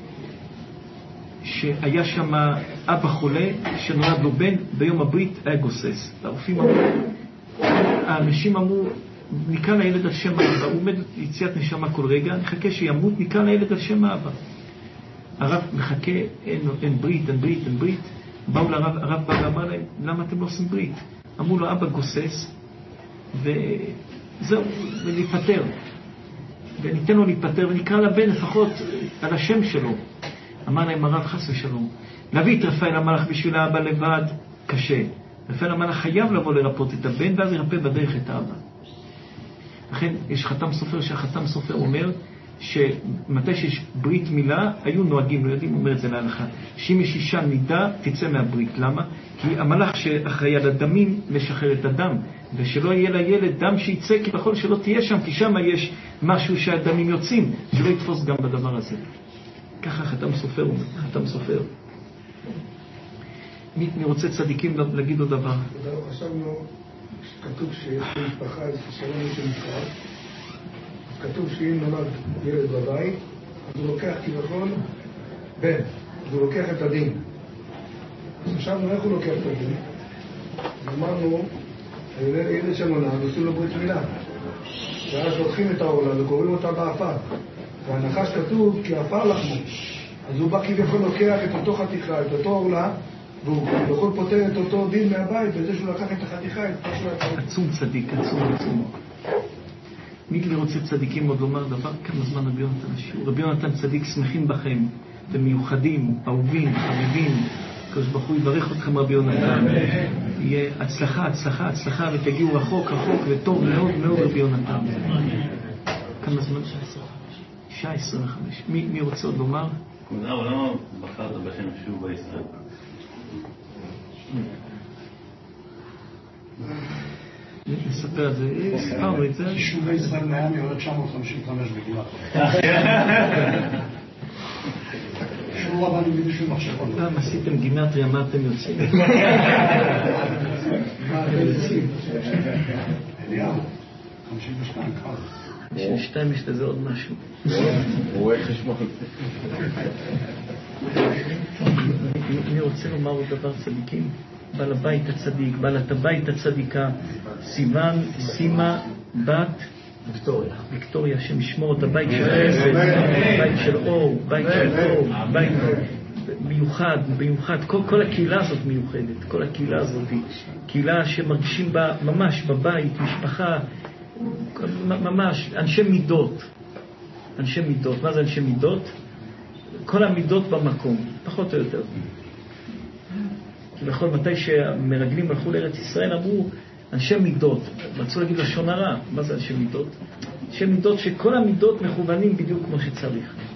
שהיה שם אבא חולה שנולד לו בן, ביום הברית היה גוסס. הרופאים אמרו, האנשים אמרו, נקרא לילד על שם האבא, הוא עומד ליציאת נשמה כל רגע, נחכה שימות, נקרא לילד על שם האבא. הרב מחכה, אין, אין ברית, אין ברית, אין ברית. באו לרב, הרב בא ואמר להם, למה אתם לא עושים ברית? אמרו לו, אבא גוסס, וזהו, ולהיפטר. וניתן לו להיפטר, ונקרא לבן לפחות על השם שלו. אמר להם הרב חס ושלום, להביא את רפאל המלאך בשביל האבא לבד, קשה. רפאל המלאך חייב לבוא לרפות את הבן, ואז ירפא בדרך את האבא. לכן יש חתם סופר, שהחתם סופר אומר, שמתי שיש ברית מילה, היו נוהגים, לא יודעים, אומר את זה להלכה, שאם יש אישה נידה, תצא מהברית. למה? כי המלאך שאחראי על הדמים, משחרר את הדם, ושלא יהיה לילד דם שיצא, כי בכל שלא תהיה שם, כי שם יש משהו שהדמים יוצאים, שלא יתפוס גם בדבר הזה. ככה חתם סופר, חתם סופר. מי, מי רוצה צדיקים להגיד לו דבר? חשבנו, כתוב שיש משפחה, איזה שלום של משפחה, כתוב שאם נולד ילד בבית, אז הוא לוקח כביכול בן, אז הוא לוקח את הדין. אז חשבנו איך הוא לוקח את הדין. אמרנו, ילד שנולד, עושים לו ברית מילה. ואז לוקחים את העולה וקוראים אותה באפר. והנחש כתוב כי אפר לחמו. אז הוא בא כביכול לוקח את אותו חתיכה, את אותו עולה, והוא כביכול פותר את אותו דין מהבית, בזה שהוא לקח את החתיכה, את פשוט את... עצום צדיק, עצום, עצום. מי כלי רוצה צדיקים עוד לומר דבר? כמה זמן רבי יונתן השיעור? רבי יונתן צדיק שמחים בכם, במיוחדים, אהובים, חביבים. הקדוש ברוך הוא יברך אתכם רבי יונתן. יהיה הצלחה, הצלחה, הצלחה, ותגיעו רחוק, רחוק, וטוב מאוד מאוד רבי יונתן. כמה זמן? שעה עשרים וחמש. מי, מי רוצה עוד לומר? למה בחרת בכם שוב בישראל? נספר את זה, ספרנו את זה. יישובי ישראל נעם יורד תשע מאות חמישים וחמש בגלל. שוב רבנו בדישו מחשבות. פעם עשיתם גימטריה, מה אתם יוצאים? אליהו, חמישים ושתיים, כבר. חמישים ושתיים יש לזה עוד משהו. הוא רואה חשבון. אני רוצה לומר עוד דבר צדיקים, בעל הבית הצדיק, בעלת הבית הצדיקה, סיוון, סימה, בת, ויקטוריה. ויקטוריה, שמשמור את הבית של חסד, בית של אור, בית של אור, בית מיוחד, מיוחד. כל, כל הקהילה הזאת מיוחדת, כל הקהילה הזאת היא קהילה שמרגישים בה ממש בבית, משפחה, ממש, אנשי מידות. אנשי מידות. מה זה אנשי מידות? כל המידות במקום, פחות או יותר. כי בכל מתי שהמרגלים הלכו לארץ ישראל אמרו אנשי מידות, רצו להגיד לשון הרע. מה זה אנשי מידות? אנשי מידות שכל המידות מכוונים בדיוק כמו שצריך.